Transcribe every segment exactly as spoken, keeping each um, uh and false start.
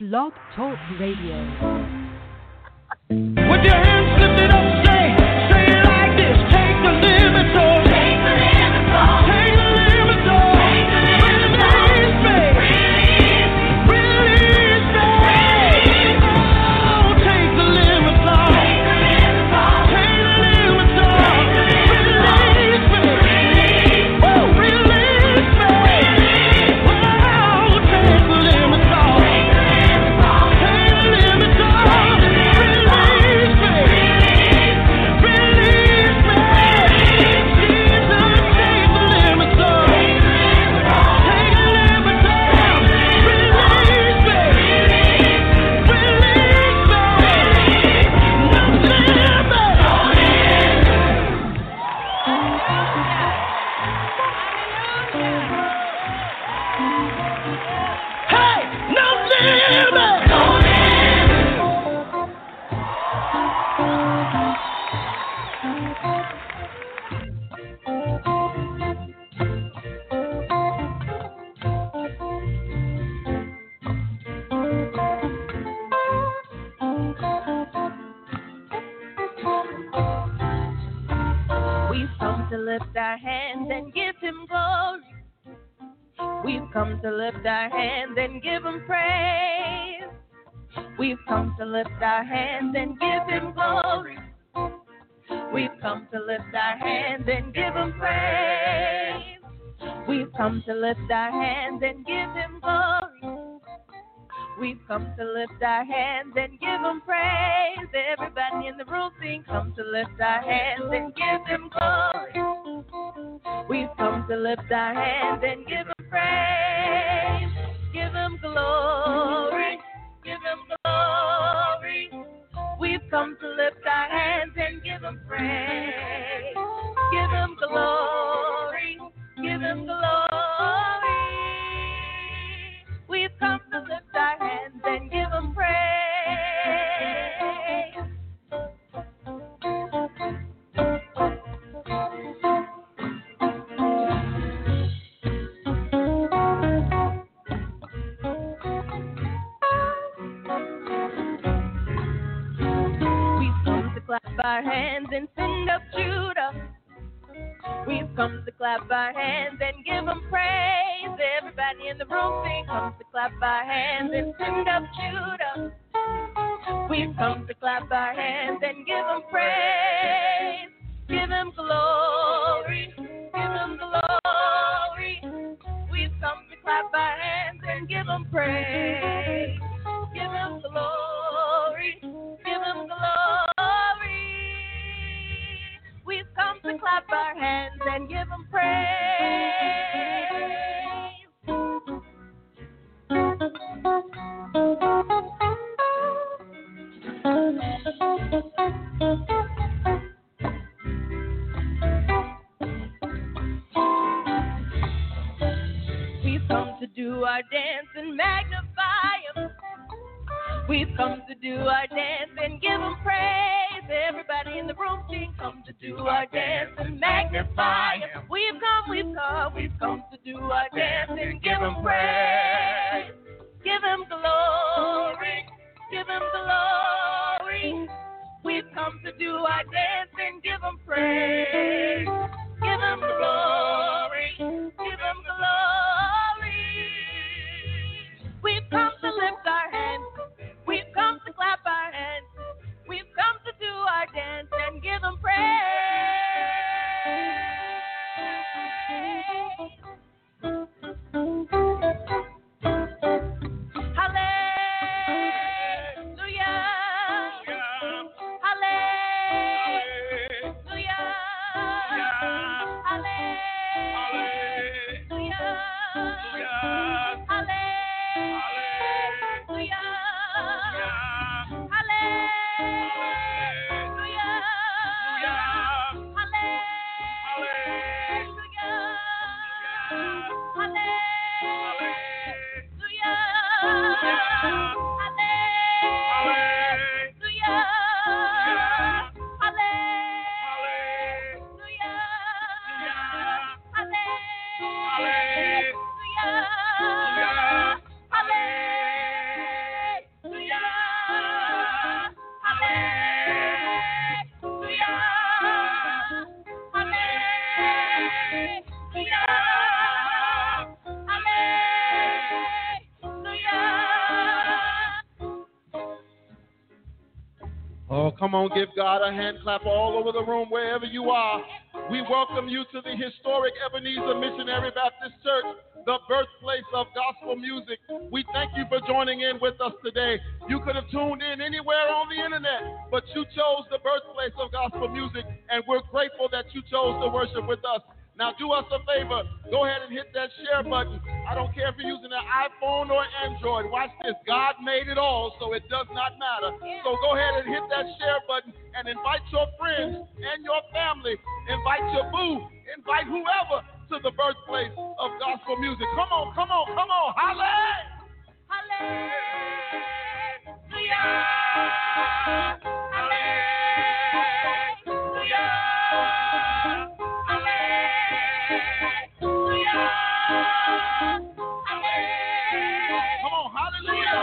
Blog Talk Radio. With your hands lifted up, say, say it like this. Take the limits off. Take the limits off. Take the limits off. Take the limits off. Release me. Release me. Release me. Oh, take the limits off. Take the limits off. Take the limits off. Release me. Oh, release me. Oh, take the limits off. Take the limits off. Release me. Release me. Jesus, take the limits off. Take the limits off. Release me. Release me. No limit. Hey, no limit. No We've come to lift our hands and give him glory. We've come to lift our hands and give him praise. We've come to lift our hands and give him glory. We've come to lift our hands and give him praise. We've come to lift our hands and give him glory. We've come to lift our hands and give him praise. Everybody in the room sing, come to lift our hands and give him glory. We've come to lift our hands and give him praise. Give him glory. Give him glory. We've come to lift our hands and give him praise. Give him glory. Give him glory. We've come to lift our hands and give him praise. We've come to clap our hands and send up Judah. We've come to clap our hands and give him praise. Everybody in the room sing, come to clap our hands and send up Judah. We've come to clap our hands and give him praise. Give him glory. Give him glory. We've come to clap our hands and give him praise. Give him glory. Give him glory. We've come to clap our hands and give him praise. We've come to do our dance and magnify him. We've come to do our dance and give him praise. Everybody in the room sing, come to do our dance and magnify him. We've come, we've come, we've come to do our dance and give him praise. Give him glory, give him glory. We've come to do our dance and give him praise. Give him glory, give him glory. We've come to lift our hands. We've come to clap our hands. We've come to do our dance and give him praise. Hallelujah. Hallelujah. Hallelujah. Oh, come on, give God a hand clap all over the room, wherever you are. We welcome you to the historic Ebenezer Missionary Baptist Church, the birthplace of gospel music. We thank you for joining in with us today. You could have tuned in anywhere on the internet, but you chose the birthplace of gospel music, and we're grateful that you chose to worship with us. Now do us a favor. Go ahead and hit that share button. I don't care if you're using an iPhone or Android. Watch this. God made it all, so it does not matter. So go ahead and hit that share button and invite your friends and your family. Invite your boo. Invite whoever to the birthplace of gospel music. Come on, come on, come on. Hallelujah. Hallelujah. Hallelujah. Come on, hallelujah.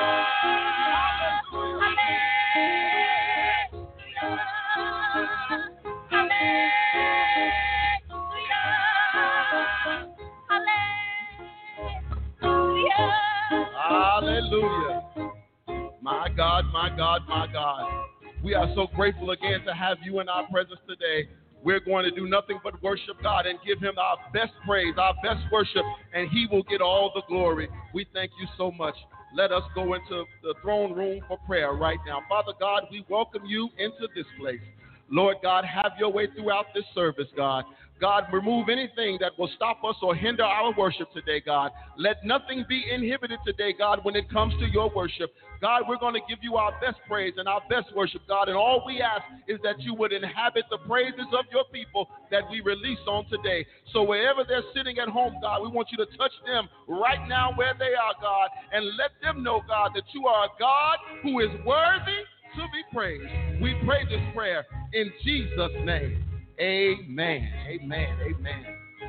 Hallelujah. My God, my God, my God. We are so grateful again to have you in our presence today. We're going to do nothing but worship God and give him our best praise, our best worship, and he will get all the glory. We thank you so much. Let us go into the throne room for prayer right now. Father God, we welcome you into this place. Lord God, have your way throughout this service, God. God, remove anything that will stop us or hinder our worship today, God. Let nothing be inhibited today, God, when it comes to your worship. God, we're going to give you our best praise and our best worship, God. And all we ask is that you would inhabit the praises of your people that we release on today. So wherever they're sitting at home, God, we want you to touch them right now where they are, God, and let them know, God, that you are a God who is worthy to be praised. We pray this prayer in Jesus' name. Amen. Amen. Amen.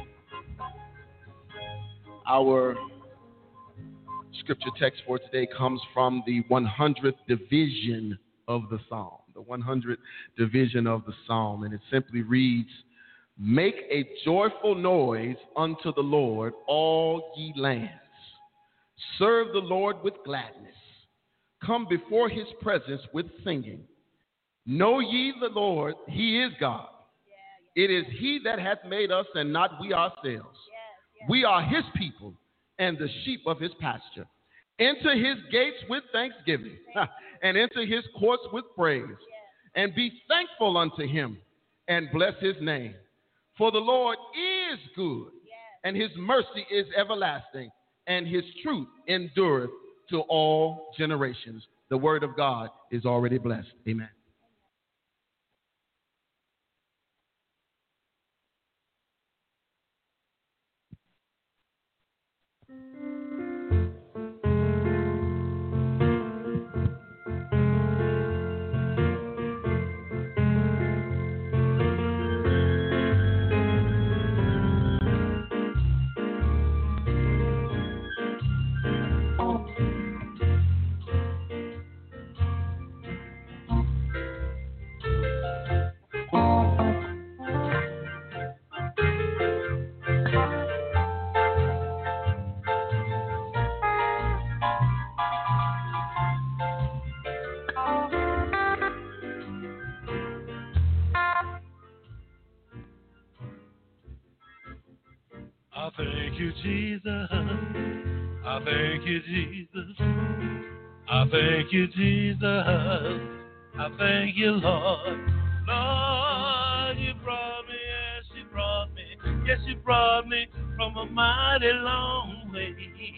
Our scripture text for today comes from the one hundredth division of the Psalm. The one hundredth division of the Psalm. And it simply reads, "Make a joyful noise unto the Lord, all ye lands. Serve the Lord with gladness. Come before his presence with singing. Know ye the Lord, he is God. It is he that hath made us and not we ourselves. Yes, yes. We are his people and the sheep of his pasture. Enter his gates with thanksgiving and enter his courts with praise. Yes. And be thankful unto him and bless his name. For the Lord is good, yes, and his mercy is everlasting, and his truth endureth to all generations." The word of God is already blessed. Amen. I thank you, Jesus. I thank you, Jesus. I thank you, Jesus. I thank you, Lord. Lord, you brought me, yes, you brought me. Yes, you brought me from a mighty long way.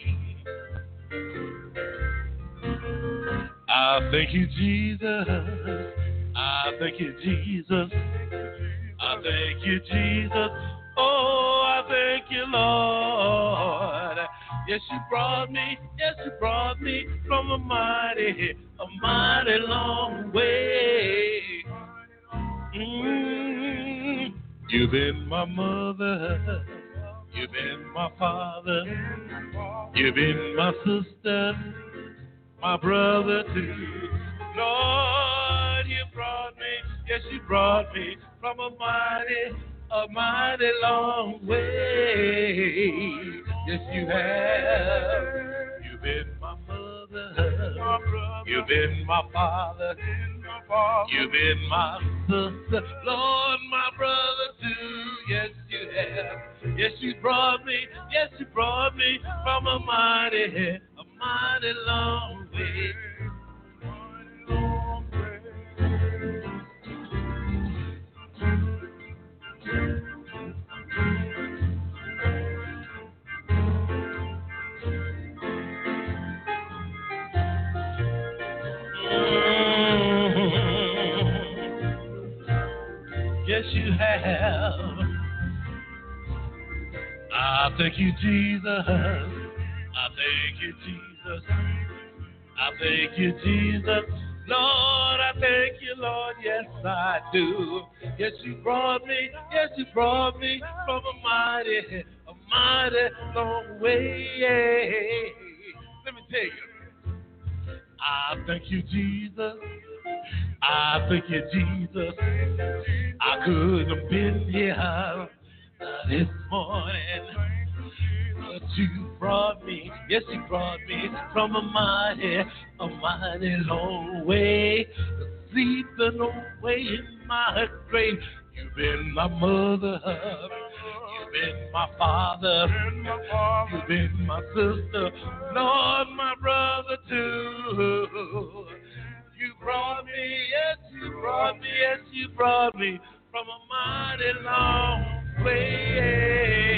I thank you, Jesus. I thank you, Jesus. I thank you, Jesus. Oh, I thank you, Lord. Yes, you brought me, yes, you brought me from a mighty, a mighty long way. Mm, you've been my mother, you've been my father, you've been my sister, my brother too. Lord, you brought me, yes, you brought me from a mighty, a mighty long way. Yes, you have. You've been my mother. You've been my father. You've been my sister, Lord, my brother too. Yes, you have. Yes, you brought me. Yes, you brought me from a mighty, a mighty long way. Yes, you have. I thank you, Jesus. I thank you, Jesus. I thank you, Jesus. Lord, I thank you, Lord. Yes, I do. Yes, you brought me. Yes, you brought me from a mighty, a mighty long way. Let me tell you. I thank you, Jesus. I thank you, Jesus. I could have been here this morning, but you brought me, yes, you brought me from a mighty, a mighty long way, sleeping away in my grave. You've been my mother, you've been my father, you've been my sister, Lord, my brother too. You brought me, yes, you brought me, yes, you brought me from a mighty long way.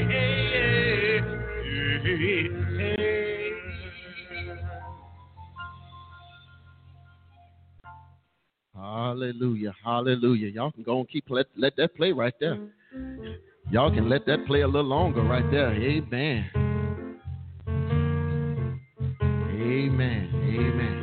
Hallelujah, hallelujah. Y'all can go and keep, let, let that play right there. Y'all can let that play a little longer right there. Amen. Amen, amen.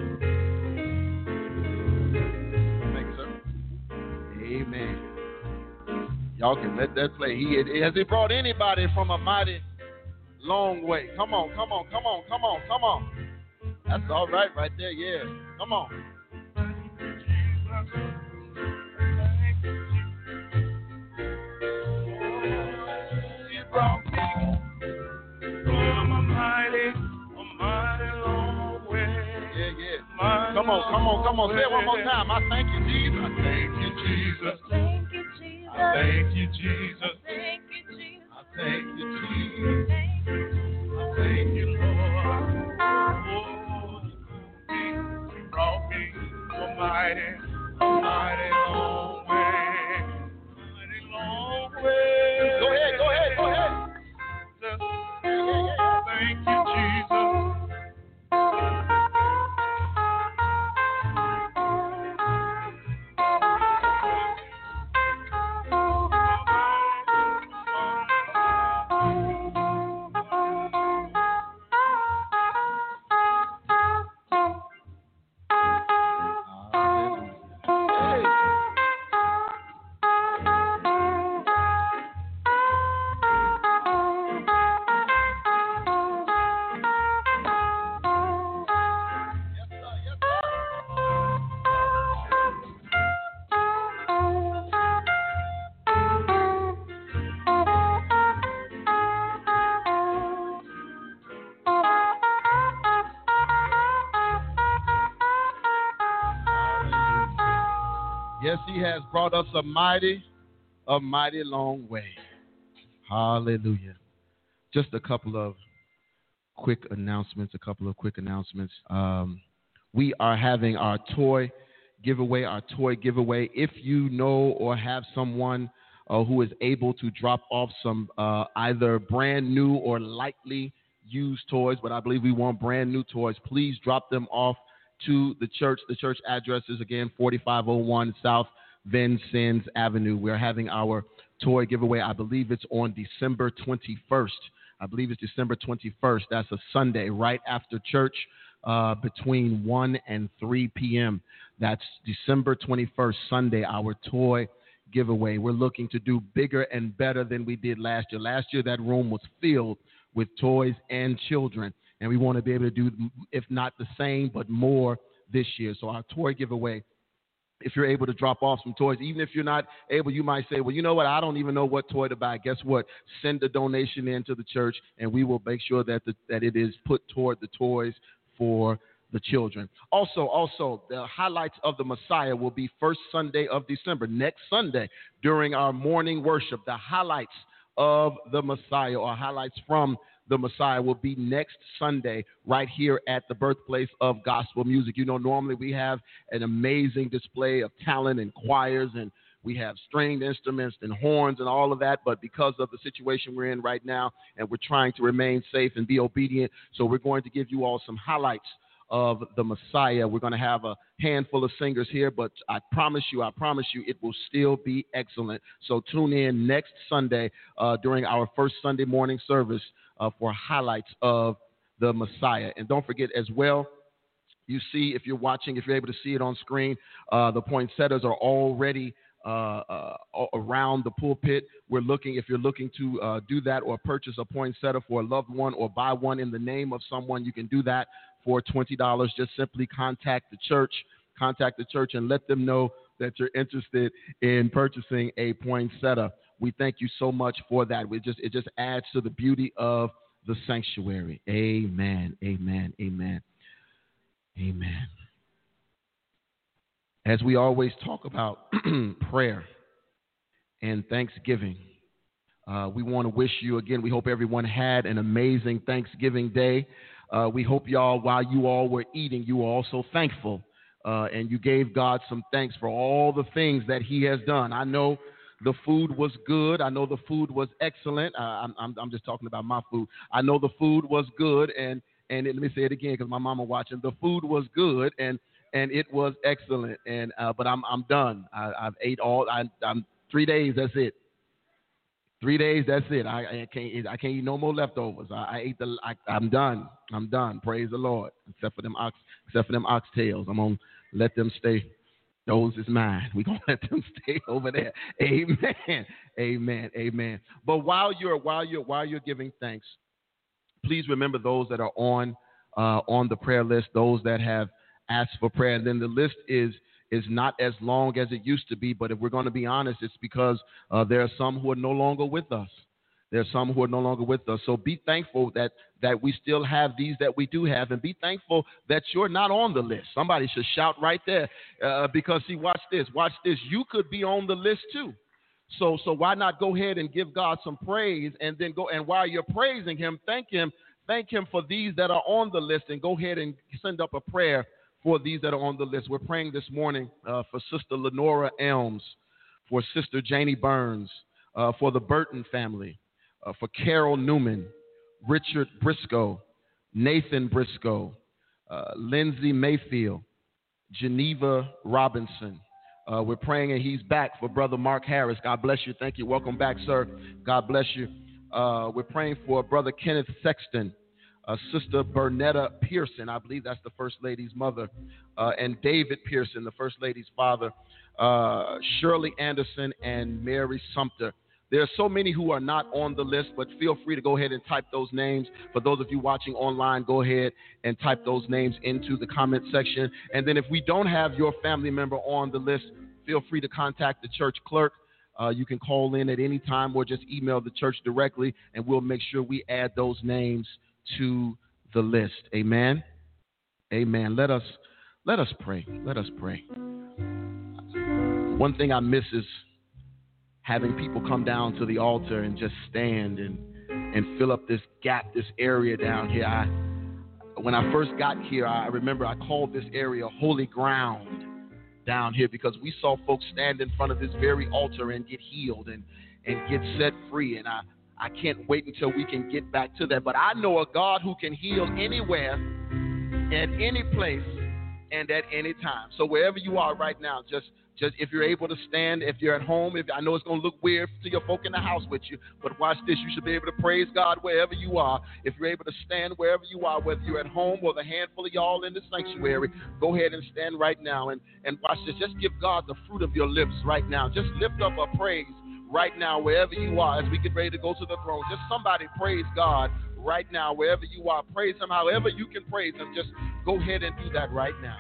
Amen. Y'all can let that play. He has he brought anybody from a mighty long way. Come on, come on, come on, come on, come on. That's all right, right there. Yeah, come on. You brought me from a mighty, a mighty long way. Yeah, yeah. Come on, come on, come on. Say it one more time. I thank you, Jesus. I thank you, Jesus. Thank you, Jesus. I thank you, Jesus. Thank you, Jesus. I thank you, Jesus. I thank you, Lord. Oh, you brought me a mighty, a mighty long way. Mighty long way. Go ahead, go ahead, go ahead. Thank you, Jesus. Yes, he has brought us a mighty, a mighty long way. Hallelujah. Just a couple of quick announcements, a couple of quick announcements. Um, we are having our toy giveaway, our toy giveaway. If you know or have someone uh, who is able to drop off some uh, either brand new or lightly used toys, but I believe we want brand new toys, please drop them off to the church. The church address is, again, forty-five oh one South Vincennes Avenue. We're having our toy giveaway. I believe it's on December twenty-first. I believe it's December twenty-first. That's a Sunday, right after church, uh, between one and three p.m. That's December twenty-first, Sunday, our toy giveaway. We're looking to do bigger and better than we did last year. Last year, that room was filled with toys and children. And we want to be able to do, if not the same, but more this year. So our toy giveaway, if you're able to drop off some toys, even if you're not able, you might say, well, you know what, I don't even know what toy to buy. Guess what? Send a donation in to the church, and we will make sure that the, that it is put toward the toys for the children. Also, also, the highlights of the Messiah will be first Sunday of December, next Sunday, during our morning worship. The highlights of the Messiah, or highlights from the Messiah, will be next Sunday right here at the birthplace of gospel music. You know, normally we have an amazing display of talent and choirs, and we have stringed instruments and horns and all of that, but because of the situation we're in right now, and we're trying to remain safe and be obedient, so we're going to give you all some highlights of the Messiah. We're going to have a handful of singers here, but I promise you, I promise you, it will still be excellent. So tune in next Sunday uh, during our first Sunday morning service uh, for highlights of the Messiah. And don't forget as well, you see, if you're watching, if you're able to see it on screen, uh, the poinsettias are already Uh, uh, around the pulpit. We're looking, if you're looking to uh, do that or purchase a poinsettia for a loved one or buy one in the name of someone, you can do that for twenty dollars. Just simply contact the church, contact the church and let them know that you're interested in purchasing a poinsettia. We thank you so much for that. We just, it just adds to the beauty of the sanctuary. Amen, amen, amen, amen. As we always talk about prayer and Thanksgiving, uh, we want to wish you again, we hope everyone had an amazing Thanksgiving day. Uh, we hope y'all, while you all were eating, you were also thankful uh, and you gave God some thanks for all the things that he has done. I know the food was good. I know the food was excellent. Uh, I'm, I'm, I'm just talking about my food. I know the food was good, and, and it, let me say it again because my mama watching. The food was good, and And it was excellent, and uh, but I'm I'm done. I, I've ate all. I, I'm three days. That's it. Three days. That's it. I, I can't. I can't eat no more leftovers. I, I ate the. I, I'm done. I'm done. Praise the Lord. Except for them ox. Except for them oxtails. I'm gonna let them stay. Those is mine. We're gonna let them stay over there. Amen. Amen. Amen. But while you're while you're while you're giving thanks, please remember those that are on uh, on the prayer list. Those that have ask for prayer. And then the list is is not as long as it used to be, but if we're going to be honest, it's because uh, there are some who are no longer with us. There are some who are no longer with us. So be thankful that that we still have these that we do have, and be thankful that you're not on the list. Somebody should shout right there uh, because, see, watch this, watch this. You could be on the list too. So so why not go ahead and give God some praise, and then go, and while you're praising him, thank him, thank him for these that are on the list, and go ahead and send up a prayer for these that are on the list. We're praying this morning uh, for Sister Lenora Elms, for Sister Janie Burns, uh, for the Burton family, uh, for Carol Newman, Richard Briscoe, Nathan Briscoe, uh, Lindsay Mayfield, Geneva Robinson. Uh, we're praying, and he's back, for Brother Mark Harris. God bless you. Thank you. Welcome back, sir. God bless you. Uh, we're praying for Brother Kenneth Sexton, Uh, Sister Bernetta Pearson, I believe that's the First Lady's mother, uh, and David Pearson, the First Lady's father, uh, Shirley Anderson, and Mary Sumter. There are so many who are not on the list, but feel free to go ahead and type those names. For those of you watching online, go ahead and type those names into the comment section. And then if we don't have your family member on the list, feel free to contact the church clerk. Uh, you can call in at any time or just email the church directly, and we'll make sure we add those names to the list. Amen. Amen. Let us let us pray. Let us pray. One thing I miss is having people come down to the altar and just stand and and fill up this gap, this area down here. I, when I first got here, I remember I called this area holy ground down here because we saw folks stand in front of this very altar and get healed and and get set free. And I I can't wait until we can get back to that. But I know a God who can heal anywhere, at any place, and at any time. So wherever you are right now, just, just if you're able to stand, if you're at home, if I know it's going to look weird to your folk in the house with you, but watch this. You should be able to praise God wherever you are. If you're able to stand wherever you are, whether you're at home or the handful of y'all in the sanctuary, go ahead and stand right now and, and watch this. Just give God the fruit of your lips right now. Just lift up a praise right now, wherever you are, as we get ready to go to the throne. Just somebody praise God right now, wherever you are. Praise him however you can praise him. Just go ahead and do that right now.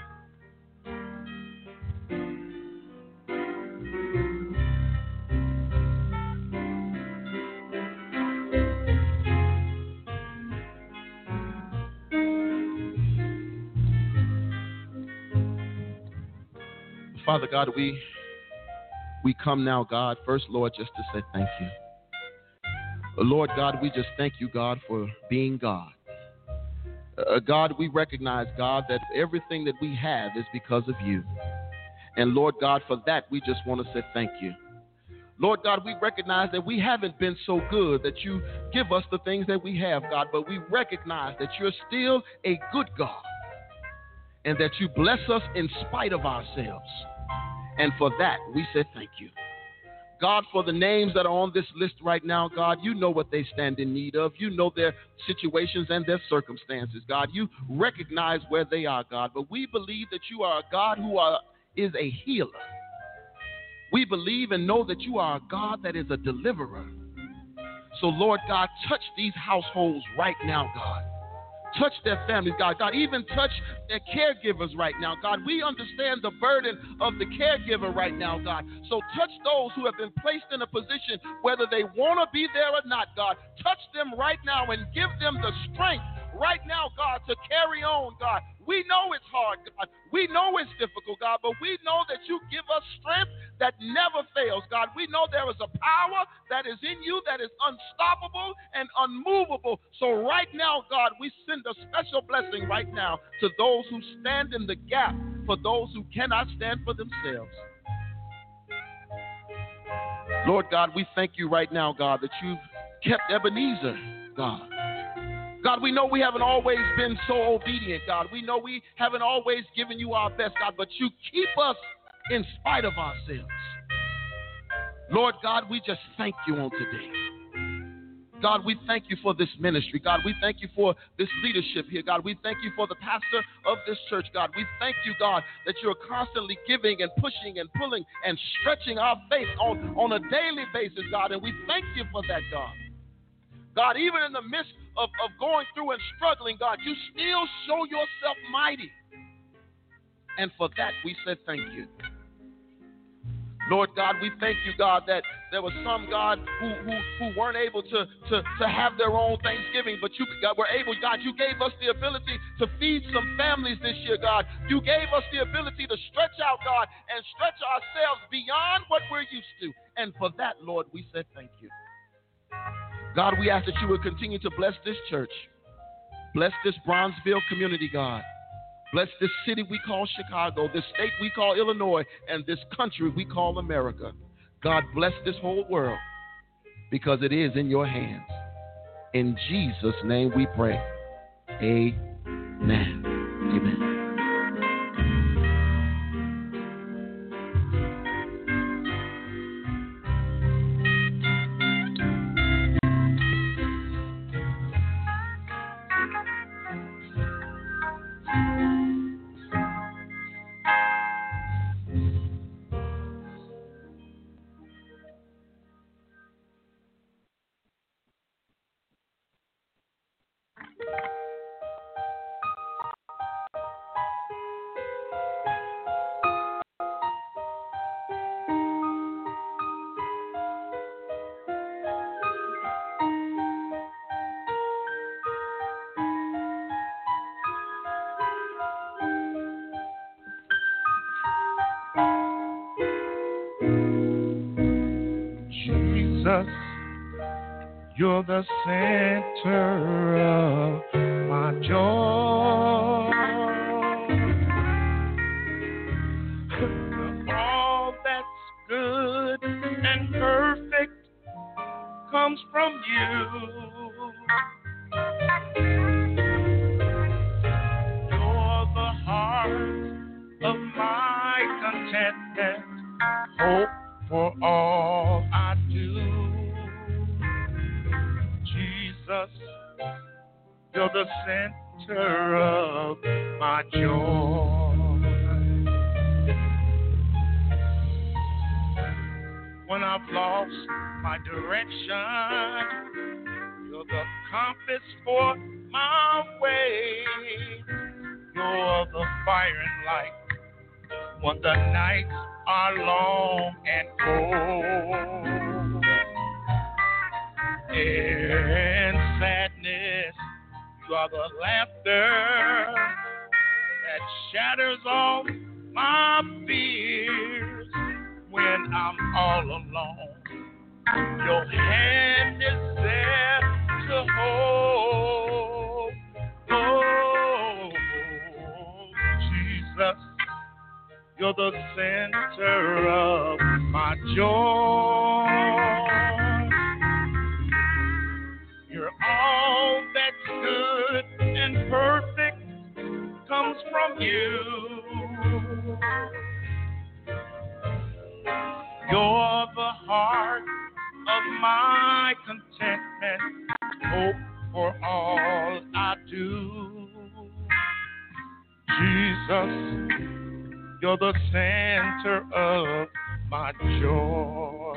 Father God, we we come now, God, first, Lord, just to say thank you. Lord God, we just thank you, God, for being God. Uh, God, we recognize, God, that everything that we have is because of you. And Lord God, for that, we just want to say thank you. Lord God, we recognize that we haven't been so good that you give us the things that we have, God, but we recognize that you're still a good God and that you bless us in spite of ourselves. And for that, we say thank you. God, for the names that are on this list right now, God, you know what they stand in need of. You know their situations and their circumstances, God. You recognize where they are, God. But we believe that you are a God who are, is a healer. We believe and know that you are a God that is a deliverer. So, Lord God, touch these households right now, God. Touch their families, God. God, even touch their caregivers right now, God. We understand the burden of the caregiver right now, God. So touch those who have been placed in a position, whether they want to be there or not, God. Touch them right now and give them the strength right now, God, to carry on, God. We know it's hard, God. We know it's difficult, God, but we know that you give us strength that never fails, God. We know there is a power that is in you that is unstoppable and unmovable. So right now, God, we send a special blessing right now to those who stand in the gap for those who cannot stand for themselves. Lord God, we thank you right now, God, that you've kept Ebenezer, God. God, we know we haven't always been so obedient, God. We know we haven't always given you our best, God, but you keep us in spite of ourselves. Lord God, we just thank you on today. God, we thank you for this ministry. God, we thank you for this leadership here. God, we thank you for the pastor of this church. God, we thank you, God, that you're constantly giving and pushing and pulling and stretching our faith on, on a daily basis, God, and we thank you for that, God. God, even in the midst of, of going through and struggling, God, you still show yourself mighty. And for that, we said thank you. Lord God, we thank you, God, that there were some, God, who who, who weren't able to, to, to have their own Thanksgiving, but you, God, were able, God, you gave us the ability to feed some families this year, God. You gave us the ability to stretch out, God, and stretch ourselves beyond what we're used to. And for that, Lord, we said thank you. God, we ask that you would continue to bless this church. Bless this Bronzeville community, God. Bless this city we call Chicago, this state we call Illinois, and this country we call America. God, bless this whole world because it is in your hands. In Jesus' name we pray. Amen. Amen. You're the center of my joy. All that's good and perfect comes from you. You're the heart of my contentment, hope for all I do. Jesus, you're the center of my joy. When I've lost my direction, you're the compass for my way. You're the fire and light when the nights are long and cold. In sadness, you are the laughter that shatters all my fears when I'm all alone. Your hand is there to hold. Oh, Jesus, you're the center of my joy. You're all that's good and perfect comes from you. You're the heart of my contentment, hope for all I do. Jesus, you're the center of my joy.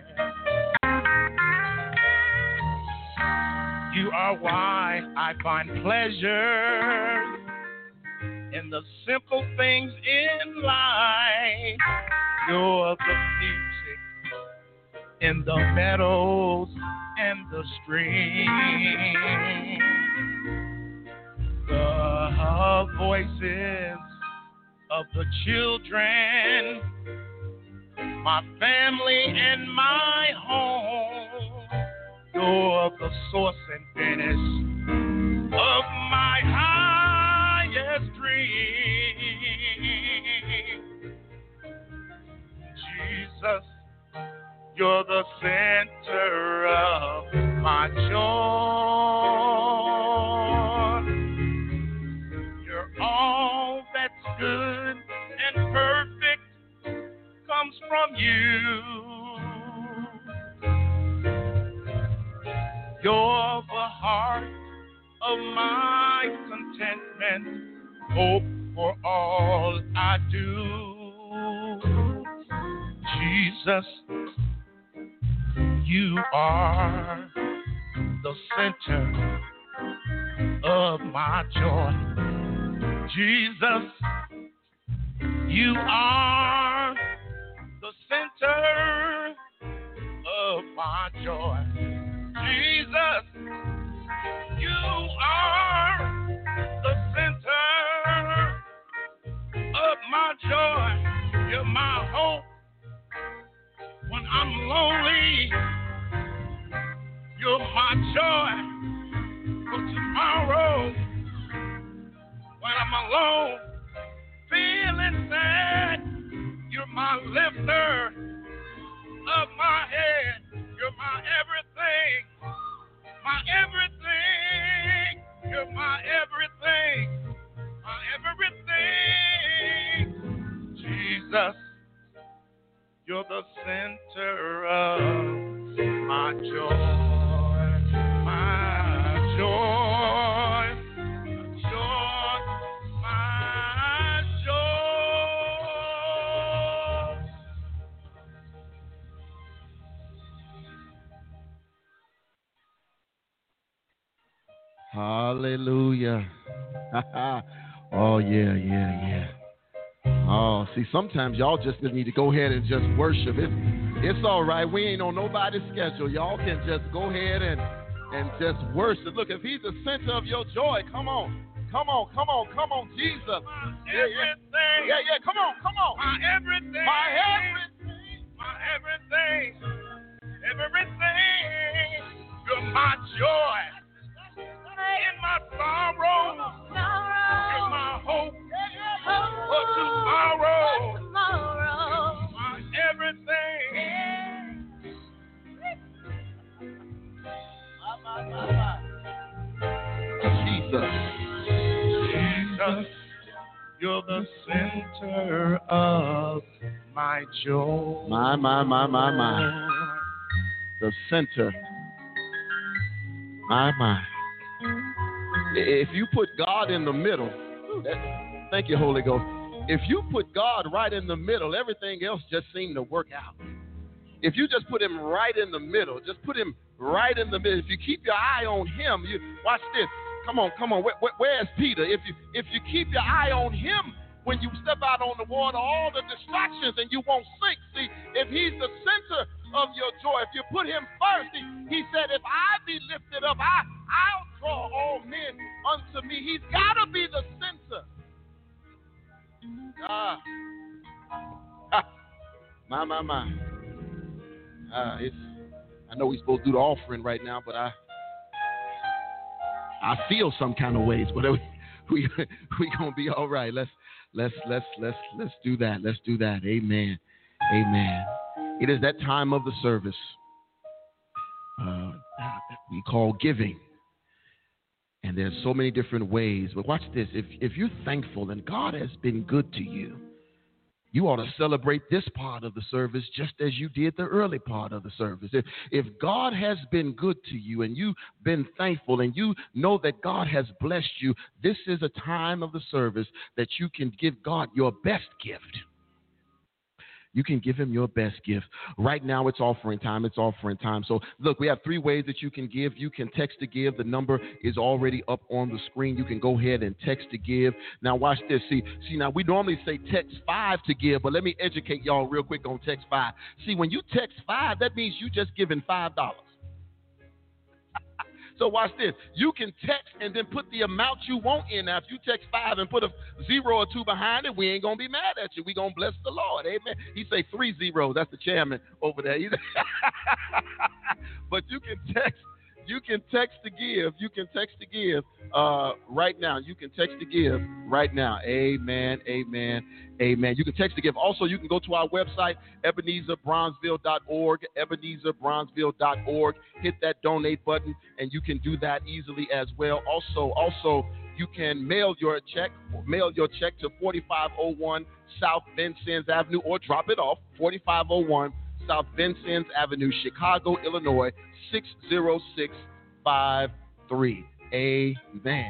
You are why I find pleasure in the simple things in life. You're the music in the meadows and the streams. The voices of the children, my family and my home. You're the source and finish of my highest dream. Jesus, you're the center of my joy. You're all that's good and perfect comes from you. You're the heart of my contentment, hope for all I do. Jesus, you are the center of my joy. Jesus, you are the center of my joy. Jesus, you are the center of my joy. You're my hope when I'm lonely. You're my joy for tomorrow. When I'm alone, feeling sad, you're my lifter of my head. You're my everything, my everything. You're my everything, my everything. Jesus, you're the center of my joy, my joy, joy, my joy. Hallelujah. Oh, yeah, yeah, yeah. Oh, see, sometimes y'all just need to go ahead and just worship. It's, it's all right. We ain't on nobody's schedule. Y'all can just go ahead and, and just worship. Look, if he's the center of your joy, come on. Come on, come on, come on, Jesus. My Yeah, yeah. everything. Yeah, yeah, come on, come on. My everything. My everything. My everything. Everything. You're my joy. In my sorrow. You're my hope for tomorrow. My everything. Jesus. Jesus, you're the center of my joy. My, my, my, my, my. The center. My, my. If you put God in the middle, that, thank you, Holy Ghost. If you put God right in the middle, everything else just seemed to work out. If you just put him right in the middle, just put him right in the middle. If you keep your eye on him, you watch this. Come on, come on. Where, where, where's Peter? If you if you keep your eye on him when you step out on the water, all the distractions and you won't sink. See, if he's the center of your joy, if you put him first, he, he said, if I be lifted up, I, I'll draw all men unto me. He's got to be the center. Ah, My, my, my. Uh, it's, I know we're supposed to do the offering right now, but I I feel some kind of ways, but we we we gonna be all right. Let's let's let's let's let's do that. Let's do that. Amen. Amen. It is that time of the service uh, we call giving, and there's so many different ways. But watch this: if if you're thankful and God has been good to you, you ought to celebrate this part of the service just as you did the early part of the service. If, if God has been good to you and you've been thankful and you know that God has blessed you, this is a time of the service that you can give God your best gift. You can give him your best gift. Right now, it's offering time. It's offering time. So, look, we have three ways that you can give. You can text to give. The number is already up on the screen. You can go ahead and text to give. Now, watch this. See, see. Now, we normally say text five to give, but let me educate y'all real quick on text five. See, when you text five, that means you just giving five dollars. So watch this. You can text and then put the amount you want in. Now, if you text five and put a zero or two behind it, we ain't going to be mad at you. we going to bless the Lord. Amen. He say three zeros. That's the chairman over there. But you can text. You can text to give. You can text to give uh, right now. You can text to give right now. Amen, amen, amen. You can text to give. Also, you can go to our website, Ebenezer Bronzeville dot org, Ebenezer Bronzeville dot org. Hit that donate button, and you can do that easily as well. Also, also, you can mail your check, mail your check to forty-five oh one South Vincennes Avenue, or drop it off, forty-five oh one South Vincennes Avenue, Chicago, Illinois, six zero six five three. Amen.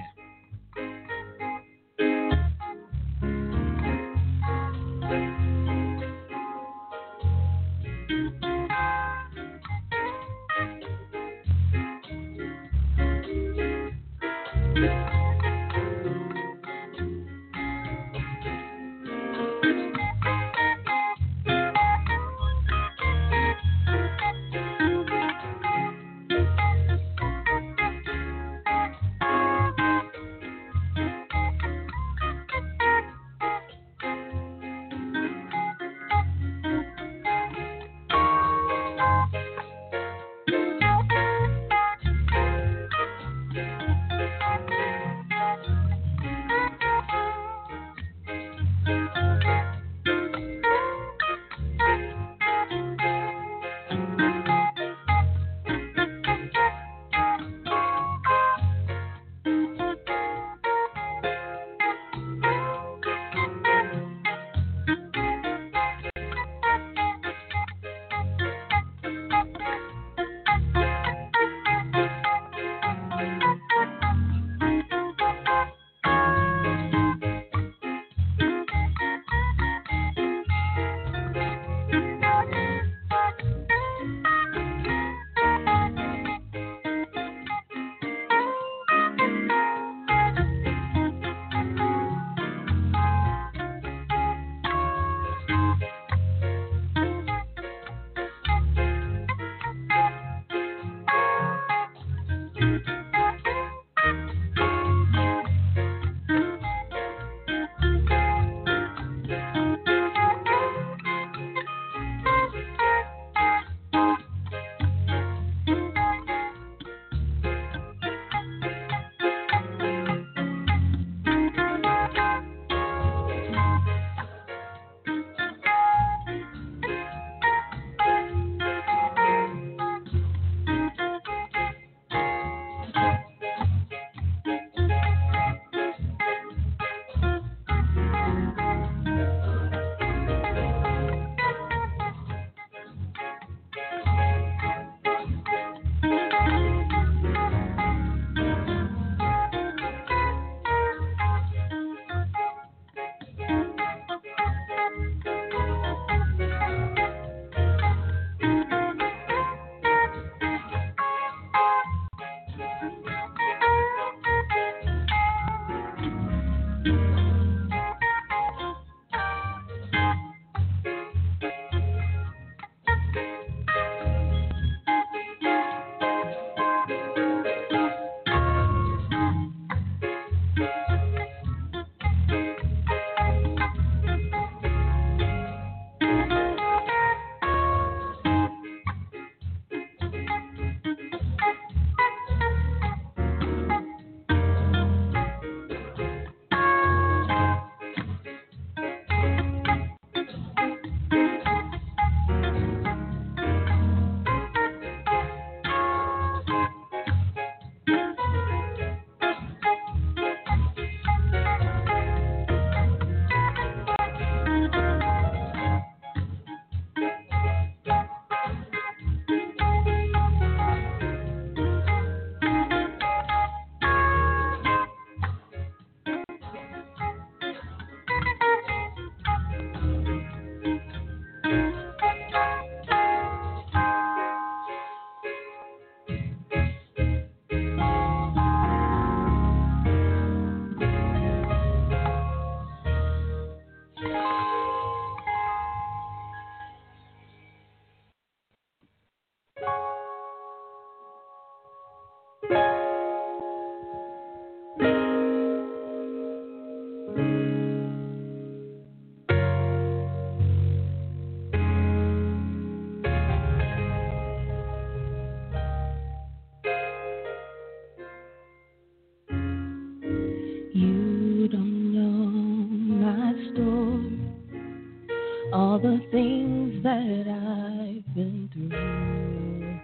all the things that I've been through.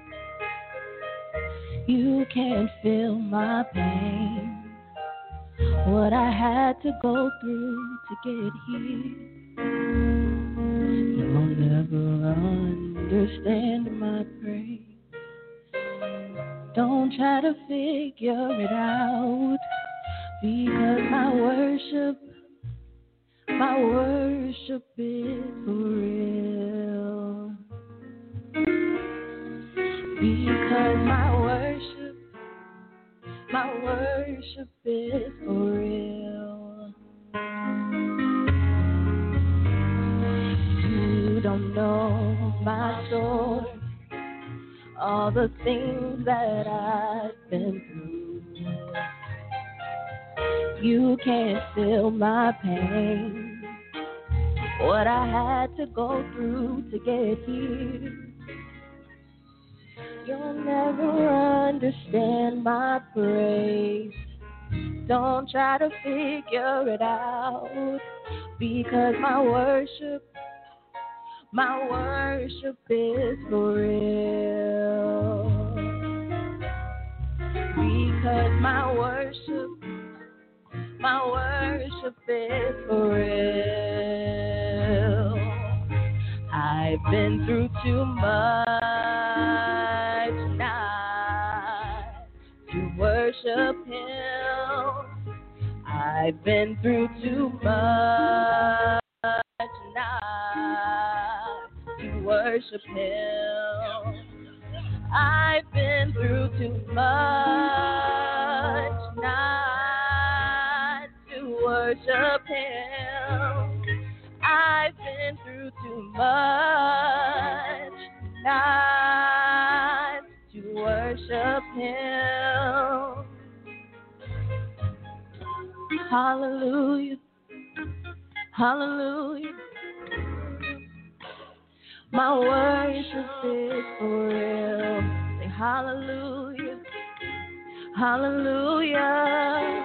You can't feel my pain, what I had to go through to get here. You'll never understand my praise. Don't try to figure it out, because my worship, my worship is for real. Because my worship, my worship is for real. You don't know my story, all the things that I've been through. You can't feel my pain, what I had to go through to get here. You'll never understand my praise. Don't try to figure it out, because my worship, my worship is for real. Because my worship, my worship is for real. I've been through too much now to worship Him. I've been through too much now to worship Him. I've been through too much not to worship Him. I've been through too much not to worship Him. Hallelujah, hallelujah. My worship is for real. Say hallelujah, hallelujah.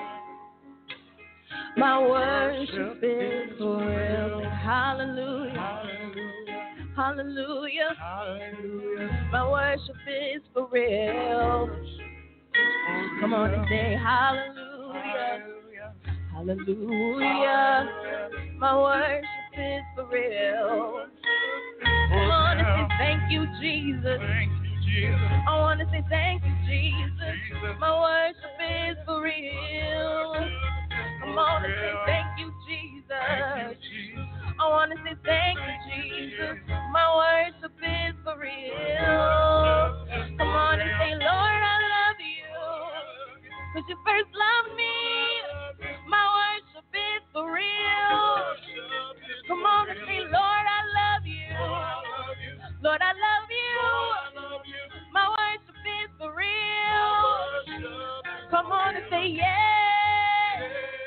My worship is for real. Say hallelujah, hallelujah, hallelujah. My worship is for real. Come on and say hallelujah, hallelujah. My worship is for real. I want to say thank you, Jesus. Thank you, Jesus. I want to say thank you, Jesus. My worship is for real. I want to say thank you, Jesus. Thank you, Jesus. I want to say thank you, Jesus. My worship is for real. Come on and say, Lord, I love you, because you first loved me. My worship is for real. Come on and say, Lord, I love you. Lord, I love you. My worship is for real. Come on and say, yeah.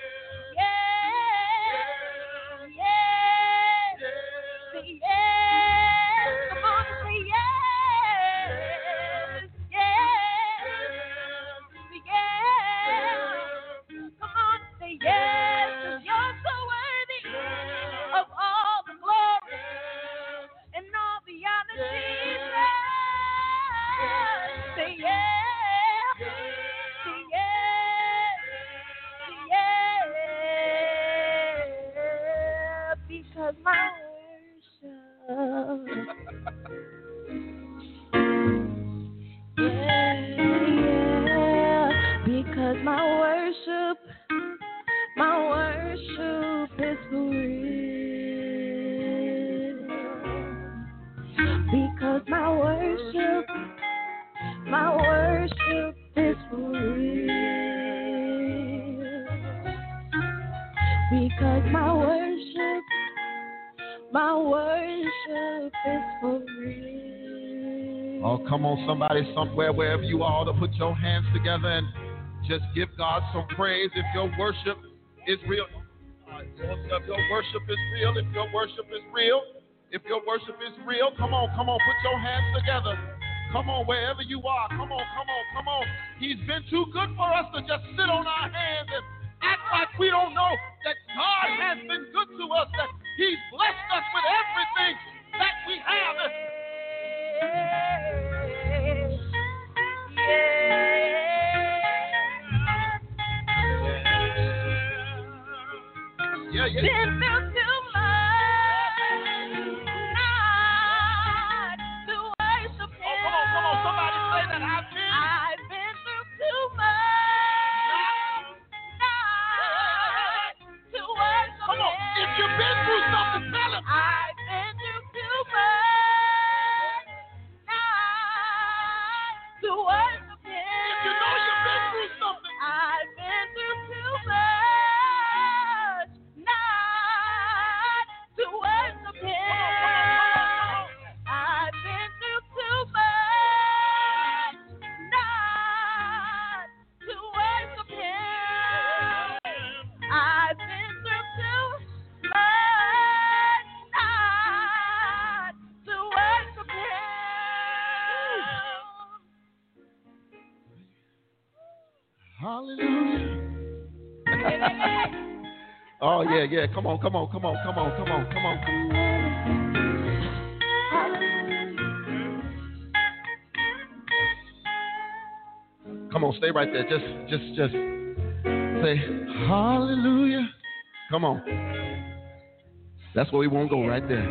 Yeah. Yeah. Say yes. Come on and say yes. Yes. Say yes. Come on and say yes. 'Cause you're so worthy of all the glory and all the honor, Jesus. Say yes. Say yes. Say yes. Because my worship. Yeah, yeah. Because my worship, my worship is for real. Because my worship, my worship is for real. Because my worship, my worship is for real. Oh, come on, somebody, somewhere, wherever you are, to put your hands together and just give God some praise. If your worship is real, uh, if your worship is real, if your worship is real, if your worship is real, come on, come on, put your hands together. Come on, wherever you are, come on, come on, come on. He's been too good for us to just sit on our hands and act like we don't know that God has been good to us, that He's blessed us with everything that we have. Yeah, yeah. Been through too much not to worship Him. Oh, come on, come on, somebody say that. I've been. I've been through too much not to worship Come on, Him. if you've been through something, tell Him. I've been through too much not to worship Him. If you know you've been through something, I've been through too much not to worship Him. I've been through too much not to worship Him. I've been through too much not to worship Him. hallelujah. Oh, yeah, yeah. Come on, come on, come on, come on, come on, come on. Come on, stay right there. Just, just, just say hallelujah. Come on. That's where we won't go, right there.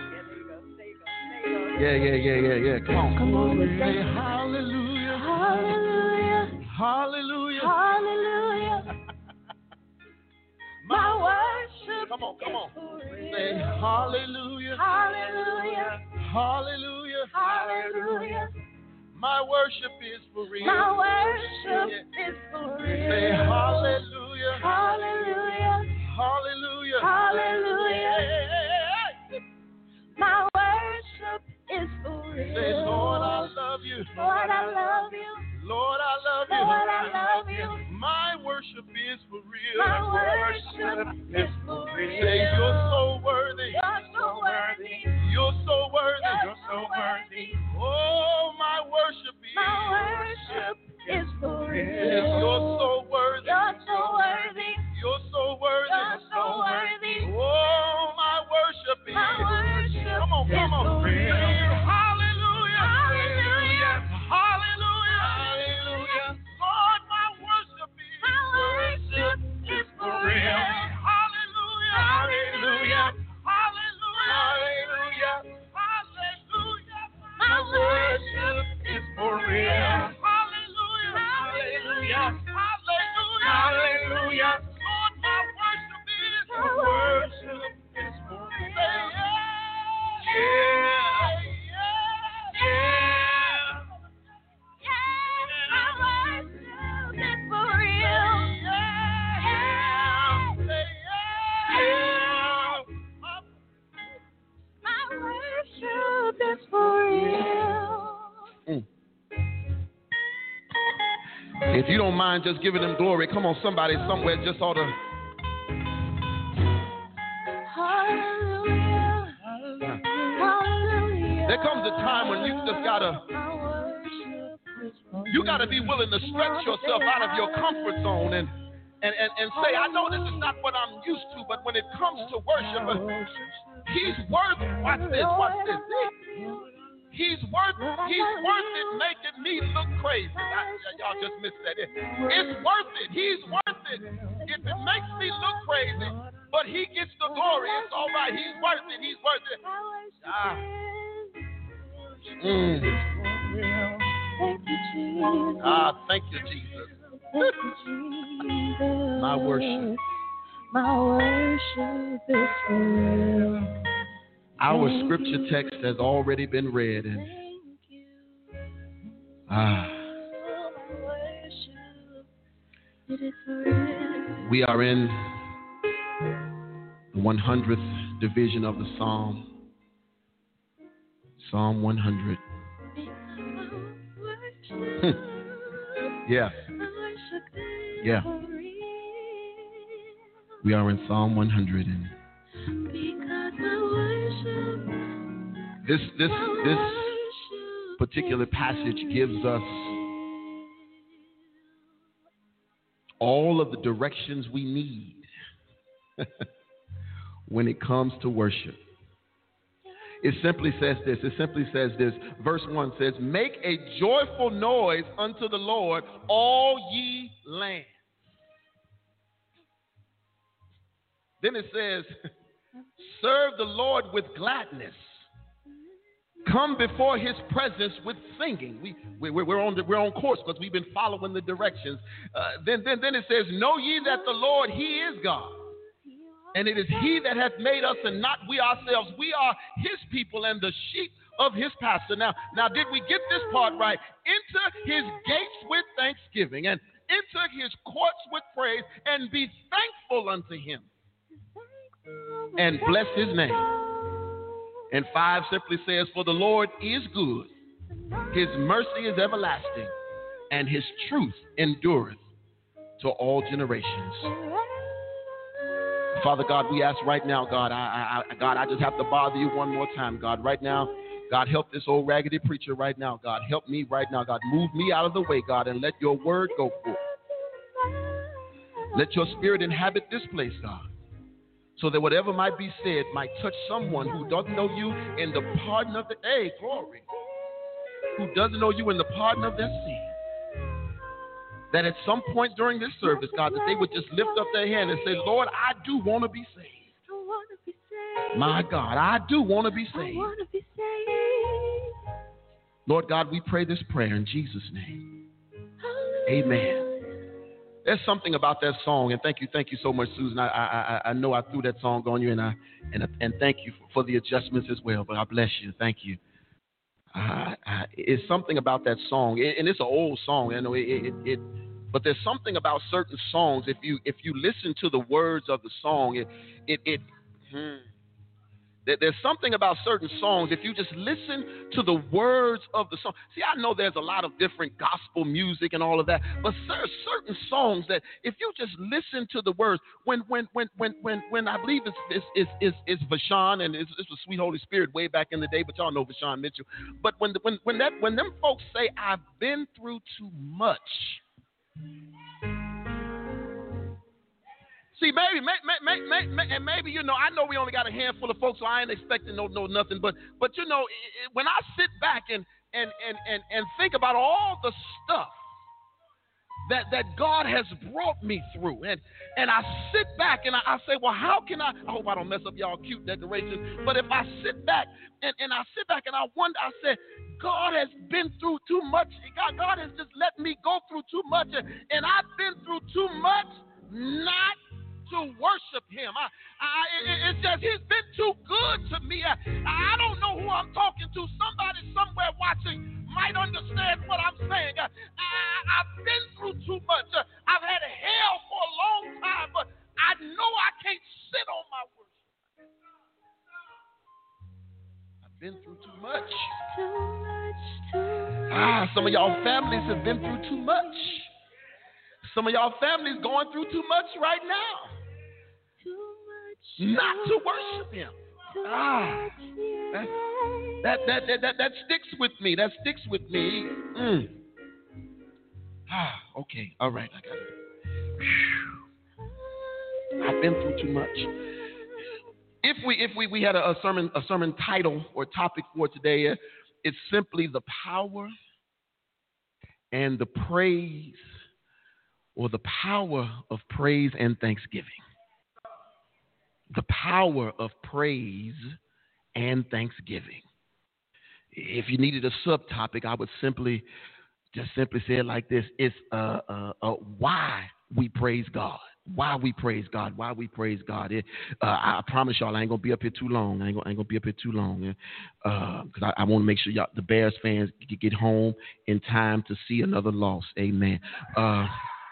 Yeah, yeah, yeah, yeah, yeah. Come on, come on. Say hallelujah. Hallelujah. Hallelujah. Hallelujah. My worship. Come on, come on. is for Say real. hallelujah. Hallelujah. Hallelujah. Hallelujah. My worship is for real. My worship is for Say real. hallelujah. Hallelujah. Hallelujah. Hallelujah. My worship is for real. Say, Lord, I love you. Lord, I love you. Lord, I love you. Lord, I love you. My worship is for real. My worship is for real. Say, you're so worthy. You're so worthy. You're so worthy. You're so worthy. Oh, my worship is. My worship is for real. Yes, you're so worthy. You're so worthy. You're so worthy. You're so worthy. Oh, my worship is. My worship Come on, is come on. for real. Hallelujah. Hallelujah. Hallelujah. Hallelujah. Lord, my worship is. My worship is for real. Hallelujah. Hallelujah. Hallelujah. Hallelujah. My worship is for real. Hallelujah. Hallelujah. Hallelujah. Lord, my worship is. My worship is for real. Yeah. Yeah. Yeah. My worship is for real. My worship is for real. Mm. If you don't mind just giving them glory, come on, somebody somewhere just ought to. Hallelujah. Hallelujah. There comes a time when you just gotta, My worship is for you gotta be willing to stretch yourself out of your comfort zone and and, and, and say, I know this is not what I'm used to, but when it comes to worship, he's worth, watch this, watch this. He's worth, he's worth it making me look crazy. I, y'all just missed that. It's worth it. He's worth it. If it makes me look crazy, but he gets the glory, it's all right. He's worth it. He's worth it. Ah. Mm. Thank you, Jesus. Ah, thank you, Jesus. Thank you, Jesus. My worship. My worship is for real. Our scripture text has already been read, and Thank you. ah, My worship, it is for real. we are in the one hundredth division of the Psalm, Psalm one hundred. Yeah, yeah. We are in Psalm one hundred, and this this this particular passage gives us all of the directions we need when it comes to worship. It simply says this. It simply says this. Verse one says, make a joyful noise unto the Lord, all ye lands. Then it says, serve the Lord with gladness. Come before his presence with singing. We, we, we're, on the, we're on course because we've been following the directions. Uh, then, then, then it says, know ye that the Lord, he is God. And it is he that hath made us and not we ourselves. We are his people and the sheep of his pasture. Now, now, did we get this part right? Enter his gates with thanksgiving and enter his courts with praise and be thankful unto him and bless his name. And five simply says, for the Lord is good. His mercy is everlasting and his truth endureth to all generations. Father God, we ask right now, God, I, I, God, I just have to bother you one more time, God. Right now, God, help this old raggedy preacher right now, God. Help me right now, God. Move me out of the way, God, and let your word go forth. Let your spirit inhabit this place, God, so that whatever might be said might touch someone who doesn't know you in the pardon of the, hey, glory, who doesn't know you in the pardon of their sin. That at some point during this service, God, that they would just lift up their hand and say, Lord, I do want to be saved. My God, I do want to be saved. Lord God, we pray this prayer in Jesus' name. Amen. There's something about that song, and thank you, thank you so much, Susan. I I, I know I threw that song on you, and I and and thank you for, for the adjustments as well. But I bless you, thank you. Uh, uh, it's something about that song, it, and it's an old song. I know it, it, it, but there's something about certain songs. If you if you listen to the words of the song, it it it. Hmm, There's something about certain songs, if you just listen to the words of the song. See, I know there's a lot of different gospel music and all of that, but there are certain songs that if you just listen to the words, when when when when when, when I believe it's it's it's, it's, it's Vashawn and it's, it's the Sweet Holy Spirit way back in the day, but y'all know Vashawn Mitchell. But when when when that when them folks say, I've been through too much. See, maybe, maybe, maybe, maybe, and maybe, you know, I know we only got a handful of folks, so I ain't expecting no, no, nothing. But, but you know, when I sit back and and and and, and think about all the stuff that that God has brought me through, and and I sit back and I, I say, well, how can I? I hope I don't mess up y'all cute decorations. But if I sit back and, and I sit back and I wonder, I said, God has been through too much. God, God has just let me go through too much, and, and I've been through too much, not to worship him. I, I, it, it's just, he's been too good to me. I, I don't know who I'm talking to. Somebody somewhere watching might understand what I'm saying. I, I, I've been through too much. Uh, I've had hell for a long time, but I know I can't sit on my worship. I've been through too much. Too much, too much. Ah, some of y'all families have been through too much. Some of y'all families going through too much right now. Not to worship him. Ah, that, that, that, that, that, that sticks with me. That sticks with me. Mm. Ah, okay. All right. I got it. I've been through too much. If we if we, we had a, a sermon a sermon title or topic for today, uh, it's simply the power and the praise, or the power of praise and thanksgiving. The power of praise and thanksgiving. If you needed a subtopic, I would simply just simply say it like this. It's uh, uh, uh, why we praise God. Why we praise God. Why we praise God. It, uh, I promise y'all I ain't going to be up here too long. I ain't going to be up here too long. Because uh, I, I want to make sure y'all, the Bears fans can get home in time to see another loss. Amen. Uh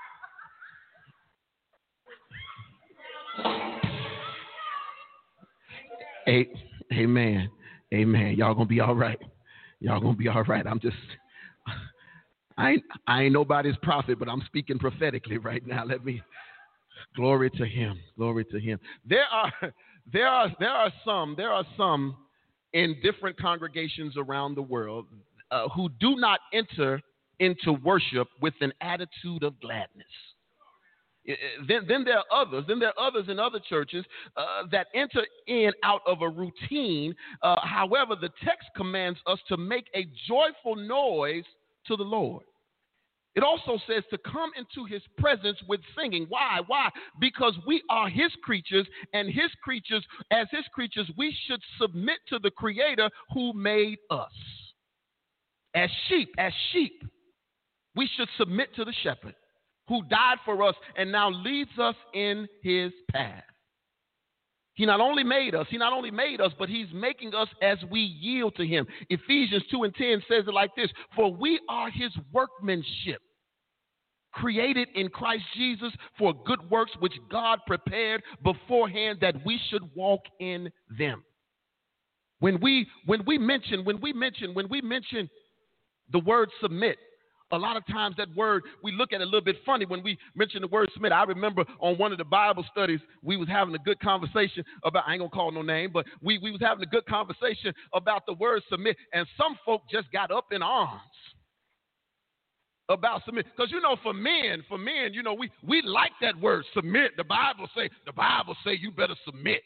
Hey, amen. Amen. Y'all gonna be all right. Y'all gonna be all right. I'm just, I ain't, I ain't nobody's prophet, but I'm speaking prophetically right now. Let me, glory to him. Glory to him. There are, there are, there are some, there are some in different congregations around the world uh, who do not enter into worship with an attitude of gladness. Then, then there are others. Then there are others in other churches uh, that enter in out of a routine. Uh, however, the text commands us to make a joyful noise to the Lord. It also says to come into his presence with singing. Why? Why? Because we are his creatures, and his creatures, as his creatures, we should submit to the Creator who made us. As sheep, as sheep, we should submit to the shepherd who died for us and now leads us in his path. He not only made us, he not only made us, but he's making us as we yield to him. Ephesians two and ten says it like this: for we are his workmanship, created in Christ Jesus for good works, which God prepared beforehand that we should walk in them. When we, when we mention, when we mention, when we mention the word submit, a lot of times that word, we look at it a little bit funny when we mention the word submit. I remember on one of the Bible studies, we was having a good conversation about, I ain't going to call no name, but we, we was having a good conversation about the word submit, and some folk just got up in arms about submit. Because, you know, for men, for men, you know, we, we like that word submit. The Bible say, the Bible say you better submit.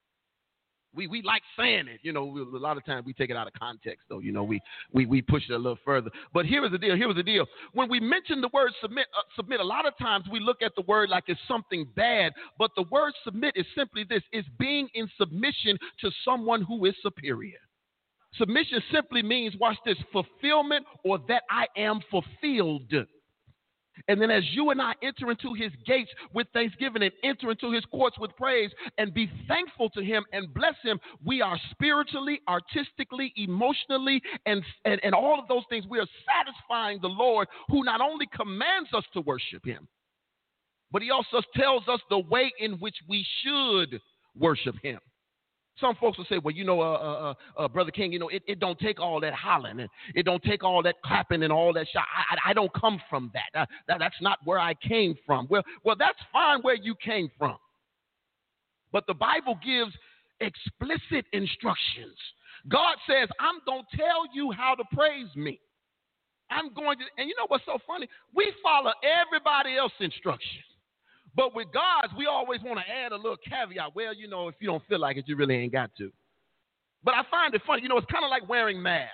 We we like saying it, you know. We, a lot of times we take it out of context, though. You know, we we we push it a little further. But here is the deal. Here is the deal. When we mention the word submit, uh, submit, a lot of times we look at the word like it's something bad. But the word submit is simply this: it's being in submission to someone who is superior. Submission simply means, watch this, fulfillment, or that I am fulfilled. And then as you and I enter into his gates with thanksgiving and enter into his courts with praise and be thankful to him and bless him, we are spiritually, artistically, emotionally, and, and, and all of those things. We are satisfying the Lord, who not only commands us to worship him, but he also tells us the way in which we should worship him. Some folks will say, well, you know, uh, uh, uh, Brother King, you know, it, it don't take all that hollering, and it don't take all that clapping and all that shot. I, I, I don't come from that. Uh, that. That's not where I came from. Well, well, that's fine where you came from. But the Bible gives explicit instructions. God says, I'm going to tell you how to praise me. I'm going to, and you know what's so funny? We follow everybody else's instructions. But with God's, we always want to add a little caveat. Well, you know, if you don't feel like it, you really ain't got to. But I find it funny. You know, it's kind of like wearing masks.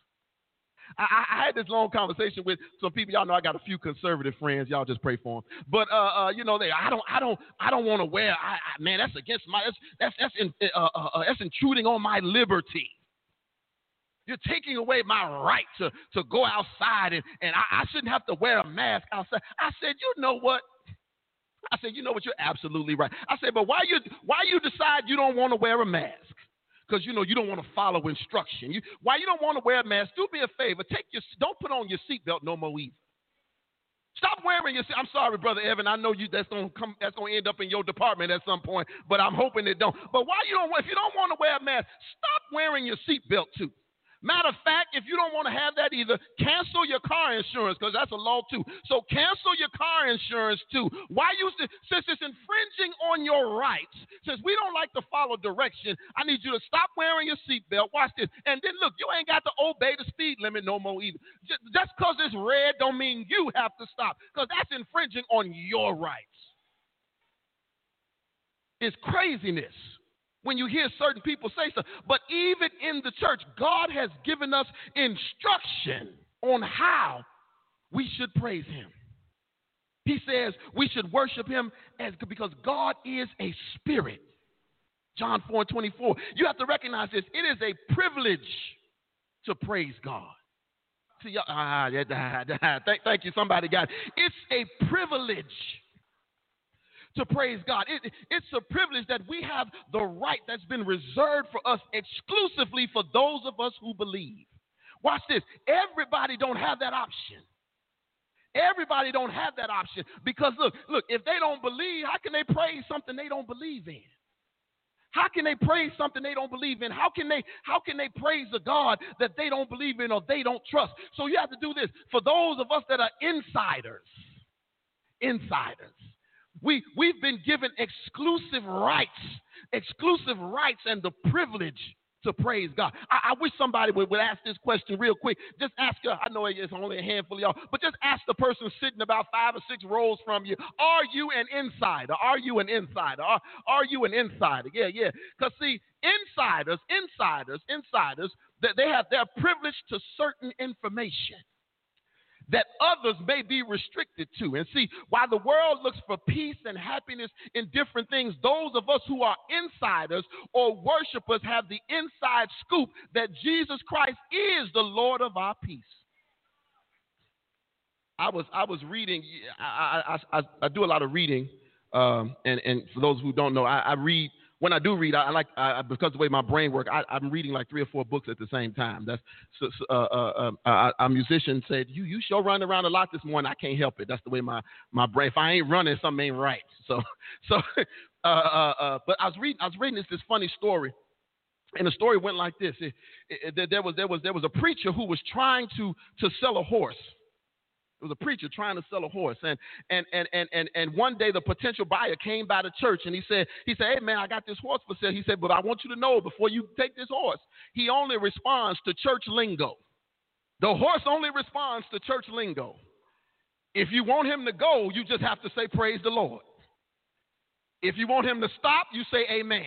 I, I had this long conversation with some people. Y'all know I got a few conservative friends. Y'all just pray for them. But uh, uh, you know, they I don't, I don't, I don't want to wear. I, I, man, that's against my. That's that's that's, in, uh, uh, uh, that's intruding on my liberty. You're taking away my right to, to go outside, and, and I, I shouldn't have to wear a mask outside. I said, you know what? I said, you know what? You're absolutely right. I said, but why you why you decide you don't want to wear a mask? Because, you know, you don't want to follow instruction. You, why you don't want to wear a mask? Do me a favor. Take your don't put on your seatbelt no more either. Stop wearing your. I'm sorry, Brother Evan. I know you. That's gonna come. That's gonna end up in your department at some point. But I'm hoping it don't. But why you don't? If you don't want to wear a mask, stop wearing your seatbelt too. Matter of fact, if you don't want to have that either, cancel your car insurance, because that's a law too. So cancel your car insurance too. Why you, since it's infringing on your rights, since we don't like to follow direction, I need you to stop wearing your seatbelt. Watch this. And then look, you ain't got to obey the speed limit no more either. Just because it's red don't mean you have to stop, because that's infringing on your rights. It's craziness when you hear certain people say so. But even in the church, God has given us instruction on how we should praise him. He says we should worship him as because God is a spirit. John four and twenty-four. You have to recognize this. It is a privilege to praise God. See, ah, thank, thank you. Somebody got it. It's a privilege to praise God. It, it's a privilege that we have the right that's been reserved for us exclusively for those of us who believe. Watch this. Everybody don't have that option. Everybody don't have that option because look, look, if they don't believe, how can they praise something they don't believe in? How can they praise something they don't believe in? How can they, how can they praise a God that they don't believe in or they don't trust? So you have to do this. For those of us that are insiders, insiders, We, we've been given exclusive rights, exclusive rights and the privilege to praise God. I, I wish somebody would, would ask this question real quick. Just ask her. I know it's only a handful of y'all, but just ask the person sitting about five or six rows from you, are you an insider? Are you an insider? Are, are you an insider? Yeah, yeah. Because, see, insiders, insiders, insiders, they, they have, they're privileged to certain information that others may be restricted to. And see, while the world looks for peace and happiness in different things, those of us who are insiders or worshipers have the inside scoop that Jesus Christ is the Lord of our peace. I was I was reading. I I, I, I do a lot of reading, um, and and for those who don't know, I, I read. When I do read, I, I like I, because of the way my brain works, I, I'm reading like three or four books at the same time. That's so, so, uh, uh, uh, a musician said, "You you sure run around a lot this morning." I can't help it. That's the way my, my brain. If I ain't running, something ain't right. So so, uh, uh, uh, but I was reading I was reading this this funny story, and the story went like this: it, it, it, there was there was there was a preacher who was trying to to sell a horse. It was a preacher trying to sell a horse, and and and and and and one day the potential buyer came by the church, and he said, he said, "Hey man, I got this horse for sale." He said, "But I want you to know before you take this horse, he only responds to church lingo. The horse only responds to church lingo. If you want him to go, you just have to say praise the Lord. If you want him to stop, you say amen."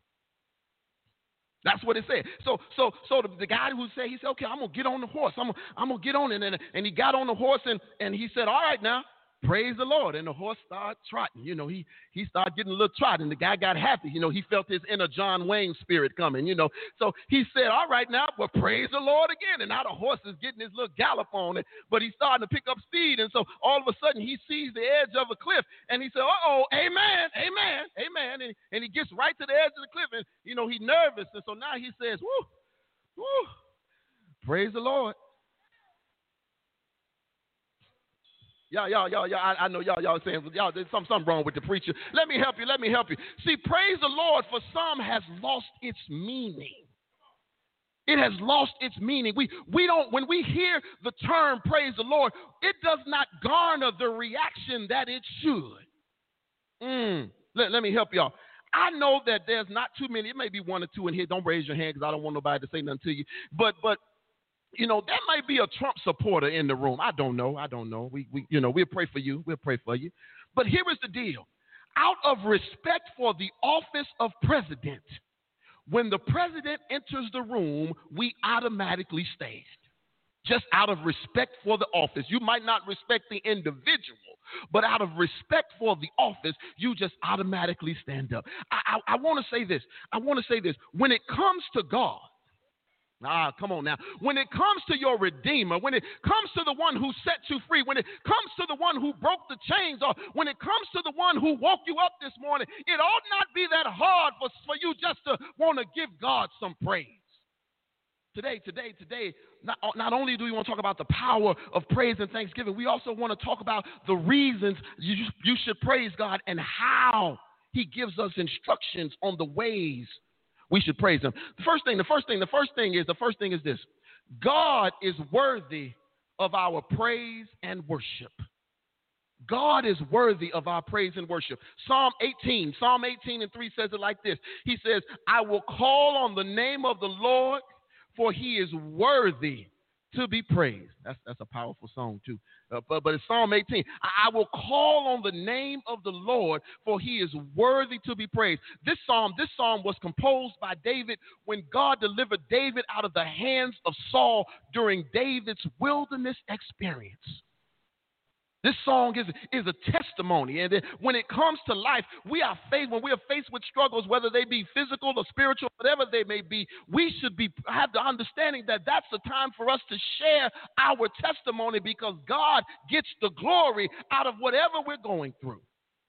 That's what it said. So, so, so the, the guy who said, he said, "Okay, I'm gonna get on the horse. I'm gonna, I'm gonna get on it." And, and he got on the horse, and, and he said, "All right, now, praise the Lord." And the horse started trotting. You know, he he started getting a little trot, and the guy got happy. You know, he felt his inner John Wayne spirit coming. You know, so he said, "All right, now, well, praise the Lord again." And now the horse is getting his little gallop on it, but he's starting to pick up speed. And so all of a sudden, he sees the edge of a cliff, and he said, "Uh oh, amen, amen, amen." And, and he gets right to the edge of the cliff, and you know, he's nervous, and so now he says, "Woo, woo, praise the Lord." Y'all, y'all, y'all, y'all, I, I know y'all, y'all saying, y'all, there's something, something wrong with the preacher. Let me help you, let me help you. See, praise the Lord for some has lost its meaning. It has lost its meaning. We, we don't, when we hear the term praise the Lord, it does not garner the reaction that it should. Mm, let, let me help y'all. I know that there's not too many, it may be one or two in here. Don't raise your hand because I don't want nobody to say nothing to you. But, but, you know, there might be a Trump supporter in the room. I don't know. I don't know. We, we, you know, we'll pray for you. We'll pray for you. But here is the deal. Out of respect for the office of president, when the president enters the room, we automatically stand. Just out of respect for the office. You might not respect the individual, but out of respect for the office, you just automatically stand up. I, I, I want to say this. I want to say this. When it comes to God, Ah, come on now. When it comes to your Redeemer, when it comes to the one who set you free, when it comes to the one who broke the chains off, when it comes to the one who woke you up this morning, it ought not be that hard for, for you just to want to give God some praise. Today, today, today, not, not only do we want to talk about the power of praise and thanksgiving, we also want to talk about the reasons you, you should praise God and how he gives us instructions on the ways we should praise him. The first thing, the first thing, the first thing is, the first thing is this. God is worthy of our praise and worship. God is worthy of our praise and worship. Psalm eighteen, Psalm eighteen and three says it like this. He says, "I will call on the name of the Lord, for he is worthy to be praised." That's that's a powerful song too. Uh, but, but it's Psalm eighteen. I, I will call on the name of the Lord, for he is worthy to be praised. This psalm, this psalm was composed by David when God delivered David out of the hands of Saul during David's wilderness experience. This song is, is a testimony. And when it comes to life, we are faced, when we are faced with struggles, whether they be physical or spiritual, whatever they may be, we should be have the understanding that that's the time for us to share our testimony because God gets the glory out of whatever we're going through.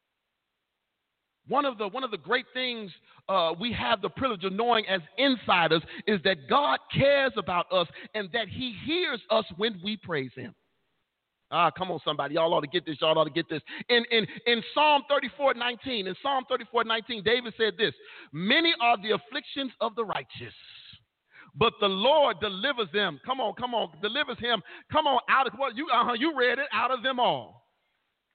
One of the, one of the great things uh, we have the privilege of knowing as insiders is that God cares about us and that he hears us when we praise him. Ah, come on, somebody. Y'all ought to get this. Y'all ought to get this. In, in, in Psalm thirty-four nineteen, in Psalm thirty-four nineteen, David said this: "Many are the afflictions of the righteous, but the Lord delivers them." Come on, come on. Delivers him. Come on, out of what? You, uh-huh, you read it. Out of them all.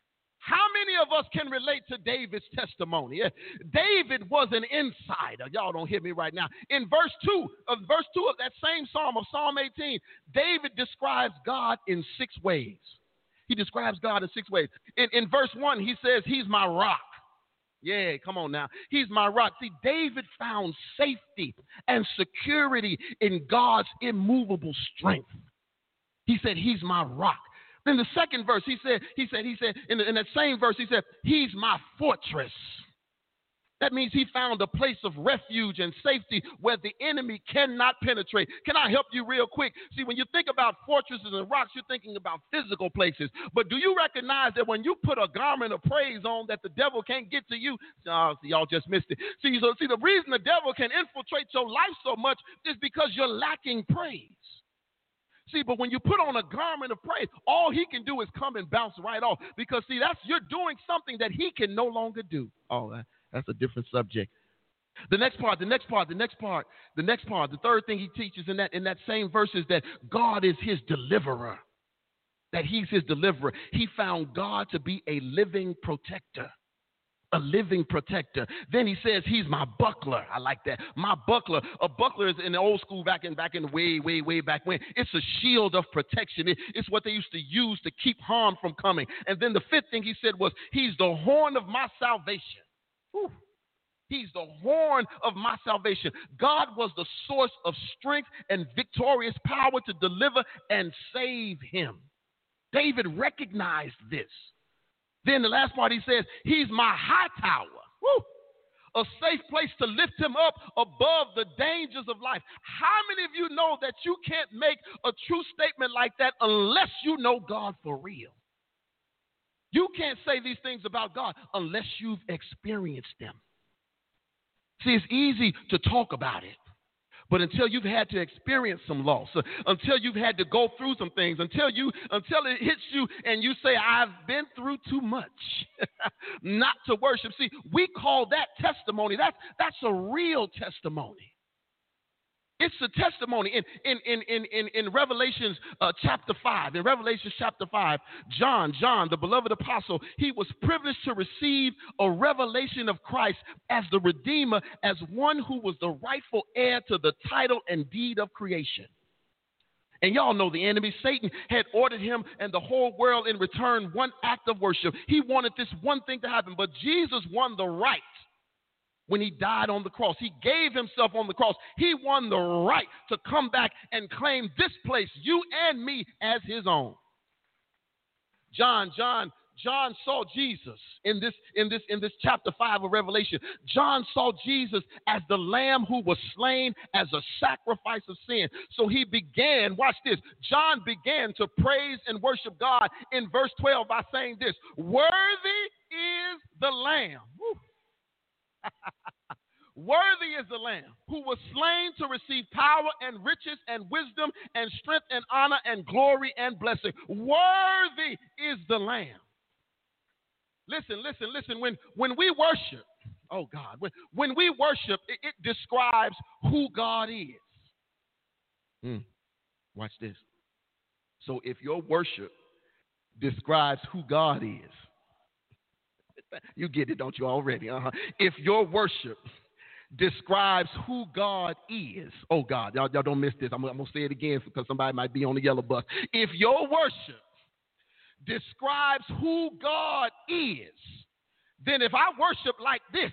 How many of us can relate to David's testimony? David was an insider. Y'all don't hear me right now. In verse two, of verse two of that same psalm of Psalm eighteen, David describes God in six ways. He describes God in six ways. In, in verse one, he says, he's my rock. Yeah, come on now. He's my rock. See, David found safety and security in God's immovable strength. He said, he's my rock. Then the second verse, he said, he said, he said, in, the, in that same verse, he said, he's my fortress. That means he found a place of refuge and safety where the enemy cannot penetrate. Can I help you real quick? See, when you think about fortresses and rocks, you're thinking about physical places. But do you recognize that when you put a garment of praise on that the devil can't get to you? Oh, see, y'all just missed it. See, so, see, the reason the devil can infiltrate your life so much is because you're lacking praise. See, but when you put on a garment of praise, all he can do is come and bounce right off. Because, see, that's you're doing something that he can no longer do. Oh, that, that's a different subject. The next part, the next part, the next part, the next part, the third thing he teaches in that in that same verse is that God is his deliverer. That he's his deliverer. He found God to be a living protector. A living protector. Then he says, he's my buckler. I like that. My buckler. A buckler is in the old school back in back in way, way, way back when. It's a shield of protection. It, it's what they used to use to keep harm from coming. And then the fifth thing he said was, he's the horn of my salvation. Whew. He's the horn of my salvation. God was the source of strength and victorious power to deliver and save him. David recognized this. Then the last part he says, he's my high tower. Woo! A safe place to lift him up above the dangers of life. How many of you know that you can't make a true statement like that unless you know God for real? You can't say these things about God unless you've experienced them. See, it's easy to talk about it. But until you've had to experience some loss, uh, until you've had to go through some things, until you, until it hits you and you say, I've been through too much not to worship. See, we call that testimony. That's, that's a real testimony. It's a testimony. In, in, in, in, in, in Revelations uh, chapter five, in Revelations chapter five, John, John, the beloved apostle, he was privileged to receive a revelation of Christ as the Redeemer, as one who was the rightful heir to the title and deed of creation. And y'all know the enemy, Satan, had ordered him and the whole world in return one act of worship. He wanted this one thing to happen, but Jesus won the right. When he died on the cross, he gave himself on the cross. He won the right to come back and claim this place, you and me, as his own. John, John, John saw Jesus in this, in this, in this chapter five of Revelation. John saw Jesus as the Lamb who was slain as a sacrifice of sin. So he began, watch this, John began to praise and worship God in verse twelve by saying this, worthy is the Lamb. Woo. Worthy is the Lamb who was slain to receive power and riches and wisdom and strength and honor and glory and blessing. Worthy is the Lamb. Listen, listen, listen. When, when we worship, oh God, when, when we worship, it, it describes who God is. Mm, watch this. So if your worship describes who God is, you get it, don't you, already? Uh-huh. If your worship describes who God is, oh God, y'all, y'all don't miss this. I'm, I'm going to say it again because somebody might be on the yellow bus. If your worship describes who God is, then if I worship like this,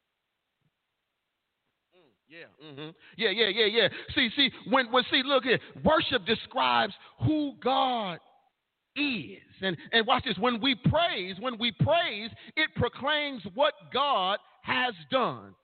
yeah, mm-hmm. yeah, yeah, yeah, yeah. See, see, when, when, see, look here, worship describes who God is. And, and watch this, when we praise, when we praise, it proclaims what God has done.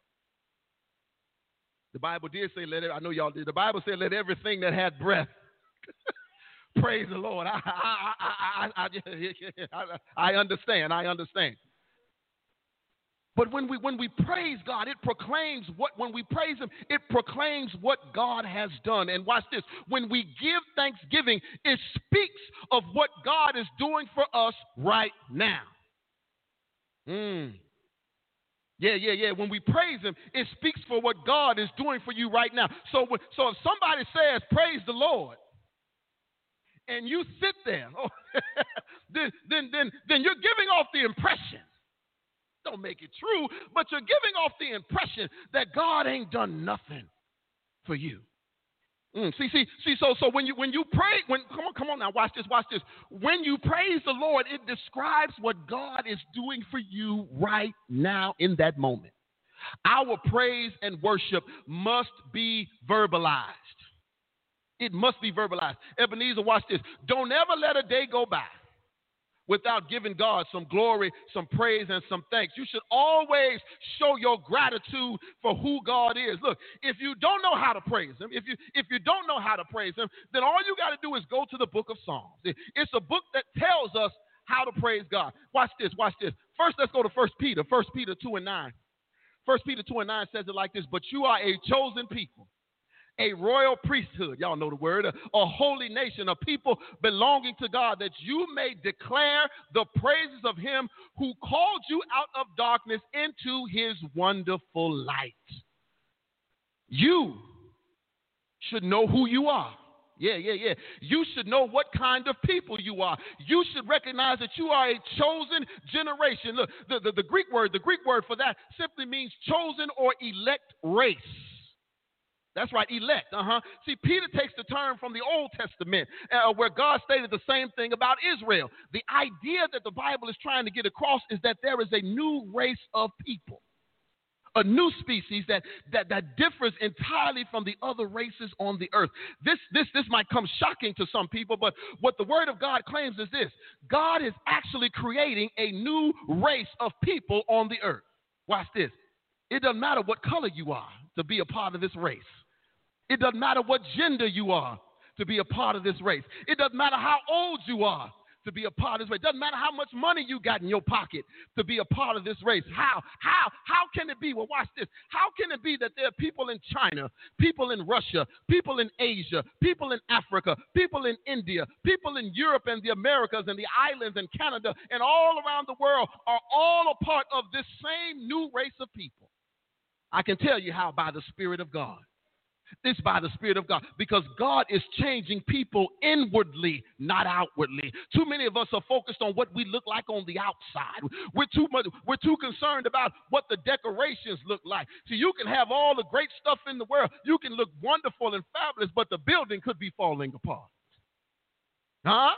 The Bible did say, let it, I know y'all did, the Bible said, let everything that had breath praise the Lord. I, I, I, I, I, I understand, I understand. But when we when we praise God, it proclaims what, when we praise him, it proclaims what God has done. And watch this, when we give thanksgiving, it speaks of what God is doing for us right now. Mm. Yeah, yeah, yeah. When we praise him, it speaks for what God is doing for you right now. So, so if somebody says, praise the Lord, and you sit there, oh, then, then, then, then you're giving off the impression. Don't make it true, but you're giving off the impression that God ain't done nothing for you. Mm, see, see, see. So, so when you when you pray, when come on, come on now, watch this, watch this. When you praise the Lord, it describes what God is doing for you right now in that moment. Our praise and worship must be verbalized. It must be verbalized. Ebenezer, watch this. Don't ever let a day go by without giving God some glory, some praise, and some thanks. You should always show your gratitude for who God is. Look, if you don't know how to praise him, if you if you don't know how to praise him, then all you got to do is go to the book of Psalms. It's a book that tells us how to praise God. Watch this, watch this. First, let's go to First Peter, First Peter two and nine. First Peter two and nine says it like this, but you are a chosen people, a royal priesthood, y'all know the word, a, a holy nation, a people belonging to God, that you may declare the praises of him who called you out of darkness into his wonderful light. You should know who you are. Yeah, yeah, yeah. You should know what kind of people you are. You should recognize that you are a chosen generation. Look, the, the, the Greek word, the Greek word for that simply means chosen or elect race. That's right, elect. Uh-huh. See, Peter takes the term from the Old Testament uh, where God stated the same thing about Israel. The idea that the Bible is trying to get across is that there is a new race of people, a new species that, that, that differs entirely from the other races on the earth. This, this, this might come shocking to some people, but what the Word of God claims is this. God is actually creating a new race of people on the earth. Watch this. It doesn't matter what color you are to be a part of this race. It doesn't matter what gender you are to be a part of this race. It doesn't matter how old you are to be a part of this race. It doesn't matter how much money you got in your pocket to be a part of this race. How? How? How can it be? Well, watch this. How can it be that there are people in China, people in Russia, people in Asia, people in Africa, people in India, people in Europe and the Americas and the islands and Canada and all around the world are all a part of this same new race of people? I can tell you how, by the Spirit of God. It's by the Spirit of God, because God is changing people inwardly, not outwardly. Too many of us are focused on what we look like on the outside. We're too much, we're too concerned about what the decorations look like. So you can have all the great stuff in the world. You can look wonderful and fabulous, but the building could be falling apart. Huh?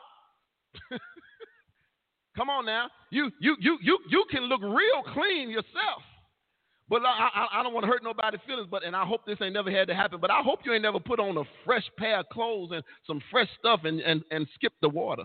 Come on now. You, you, you, you, you can look real clean yourself. But I, I, I don't want to hurt nobody's feelings, but and I hope this ain't never had to happen, but I hope you ain't never put on a fresh pair of clothes and some fresh stuff and, and, and skip the water.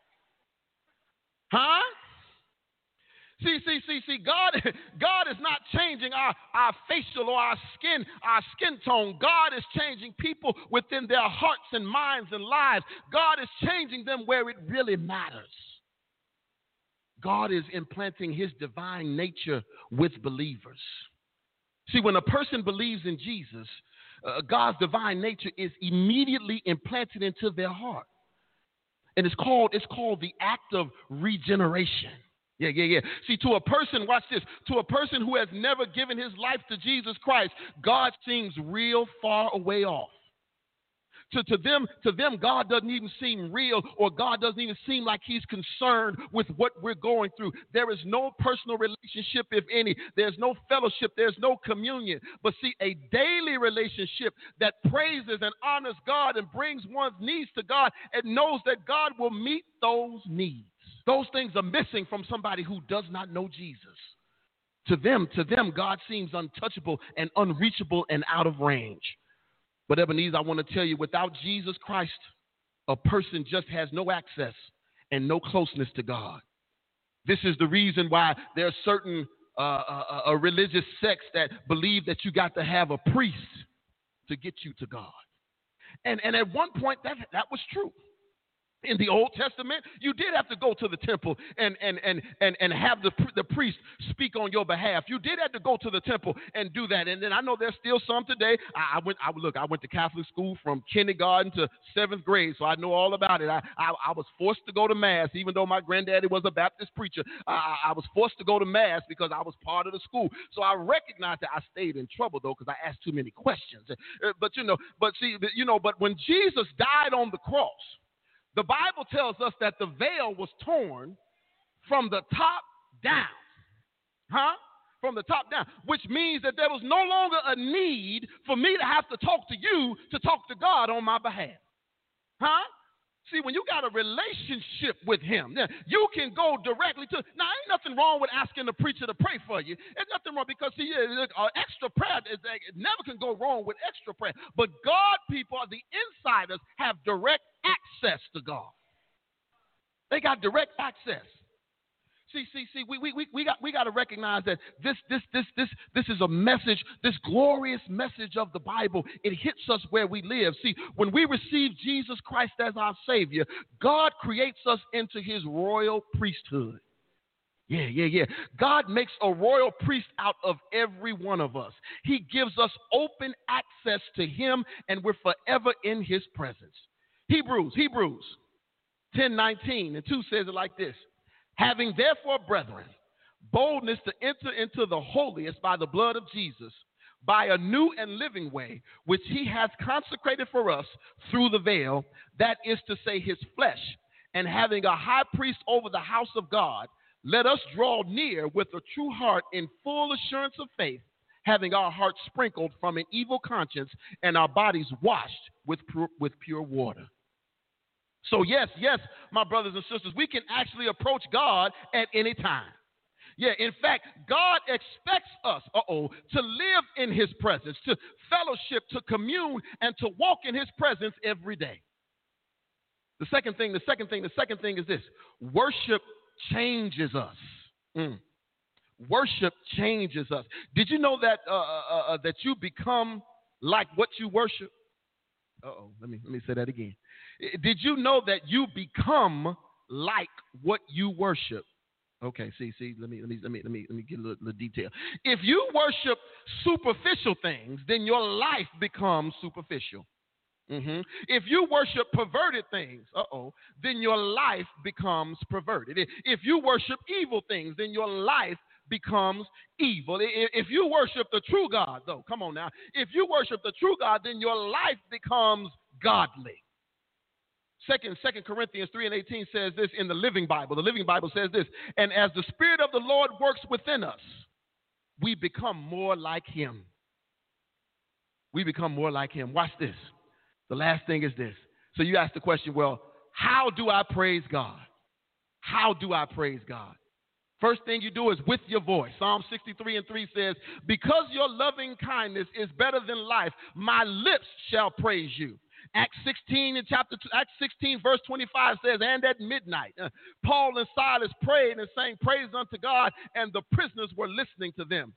Huh? See, see, see, see, God, God is not changing our, our facial or our skin, our skin tone. God is changing people within their hearts and minds and lives. God is changing them where it really matters. God is implanting his divine nature with believers. See, when a person believes in Jesus, uh, God's divine nature is immediately implanted into their heart. And it's called, it's called the act of regeneration. Yeah, yeah, yeah. See, to a person, watch this, to a person who has never given his life to Jesus Christ, God seems real far away off. To, to them, to them, God doesn't even seem real, or God doesn't even seem like he's concerned with what we're going through. There is no personal relationship, if any. There's no fellowship. There's no communion. But see, a daily relationship that praises and honors God and brings one's needs to God and knows that God will meet those needs. Those things are missing from somebody who does not know Jesus. To them, to them, God seems untouchable and unreachable and out of range. But Ebenezer, I want to tell you, without Jesus Christ, a person just has no access and no closeness to God. This is the reason why there are certain uh, uh, uh, religious sects that believe that you got to have a priest to get you to God. And, and at one point, that, that was true. In the Old Testament, you did have to go to the temple and and and and, and have the, the priest speak on your behalf. You did have to go to the temple and do that. And then I know there's still some today. I, I went. I look. I went to Catholic school from kindergarten to seventh grade, so I know all about it. I I, I was forced to go to mass, even though my granddaddy was a Baptist preacher. I, I was forced to go to mass because I was part of the school. So I recognize that I stayed in trouble though because I asked too many questions. Uh, but you know, but see, you know, but when Jesus died on the cross, The Bible tells us that the veil was torn from the top down. Huh? From the top down, which means that there was no longer a need for me to have to talk to you to talk to God on my behalf. Huh? See, when you got a relationship with him, you can go directly to. Now, ain't nothing wrong with asking the preacher to pray for you. There's nothing wrong because see, uh, extra prayer is, it never can go wrong with extra prayer. But God, people, the insiders, have direct access to God. They got direct access. See, see, see, we, we, we, we got we got to recognize that this this this this this is a message, this glorious message of the Bible. It hits us where we live. See, when we receive Jesus Christ as our Savior, God creates us into his royal priesthood. Yeah, yeah, yeah. God makes a royal priest out of every one of us. He gives us open access to him, and we're forever in his presence. Hebrews, Hebrews ten nineteen and two says it like this. Having therefore, brethren, boldness to enter into the holiest by the blood of Jesus, by a new and living way, which he has consecrated for us through the veil, that is to say his flesh, and having a high priest over the house of God, let us draw near with a true heart in full assurance of faith, having our hearts sprinkled from an evil conscience and our bodies washed with pure, with pure water. So yes, yes, my brothers and sisters, we can actually approach God at any time. Yeah, in fact, God expects us, uh-oh, to live in his presence, to fellowship, to commune, and to walk in his presence every day. The second thing, the second thing, the second thing is this. Worship changes us. Mm. Worship changes us. Did you know that uh, uh, uh, that you become like what you worship? Uh-oh, let me let me say that again. Did you know that you become like what you worship? Okay, see, see, let me let me let me let me let me get a little, little detail. If you worship superficial things, then your life becomes superficial. Mm-hmm. If you worship perverted things, uh-oh, then your life becomes perverted. If you worship evil things, then your life becomes evil. If you worship the true God, though, come on now. If you worship the true God, then your life becomes godly. Second, Second Corinthians three and eighteen says this in the Living Bible. The Living Bible says this, and as the Spirit of the Lord works within us, we become more like him. We become more like him. Watch this. The last thing is this. So you ask the question, well, how do I praise God? How do I praise God? First thing you do is with your voice. Psalm sixty-three and three says, because your loving kindness is better than life, my lips shall praise you. Acts sixteen in chapter two, Acts sixteen verse twenty-five says, and at midnight, uh, Paul and Silas prayed and sang praise unto God, and the prisoners were listening to them.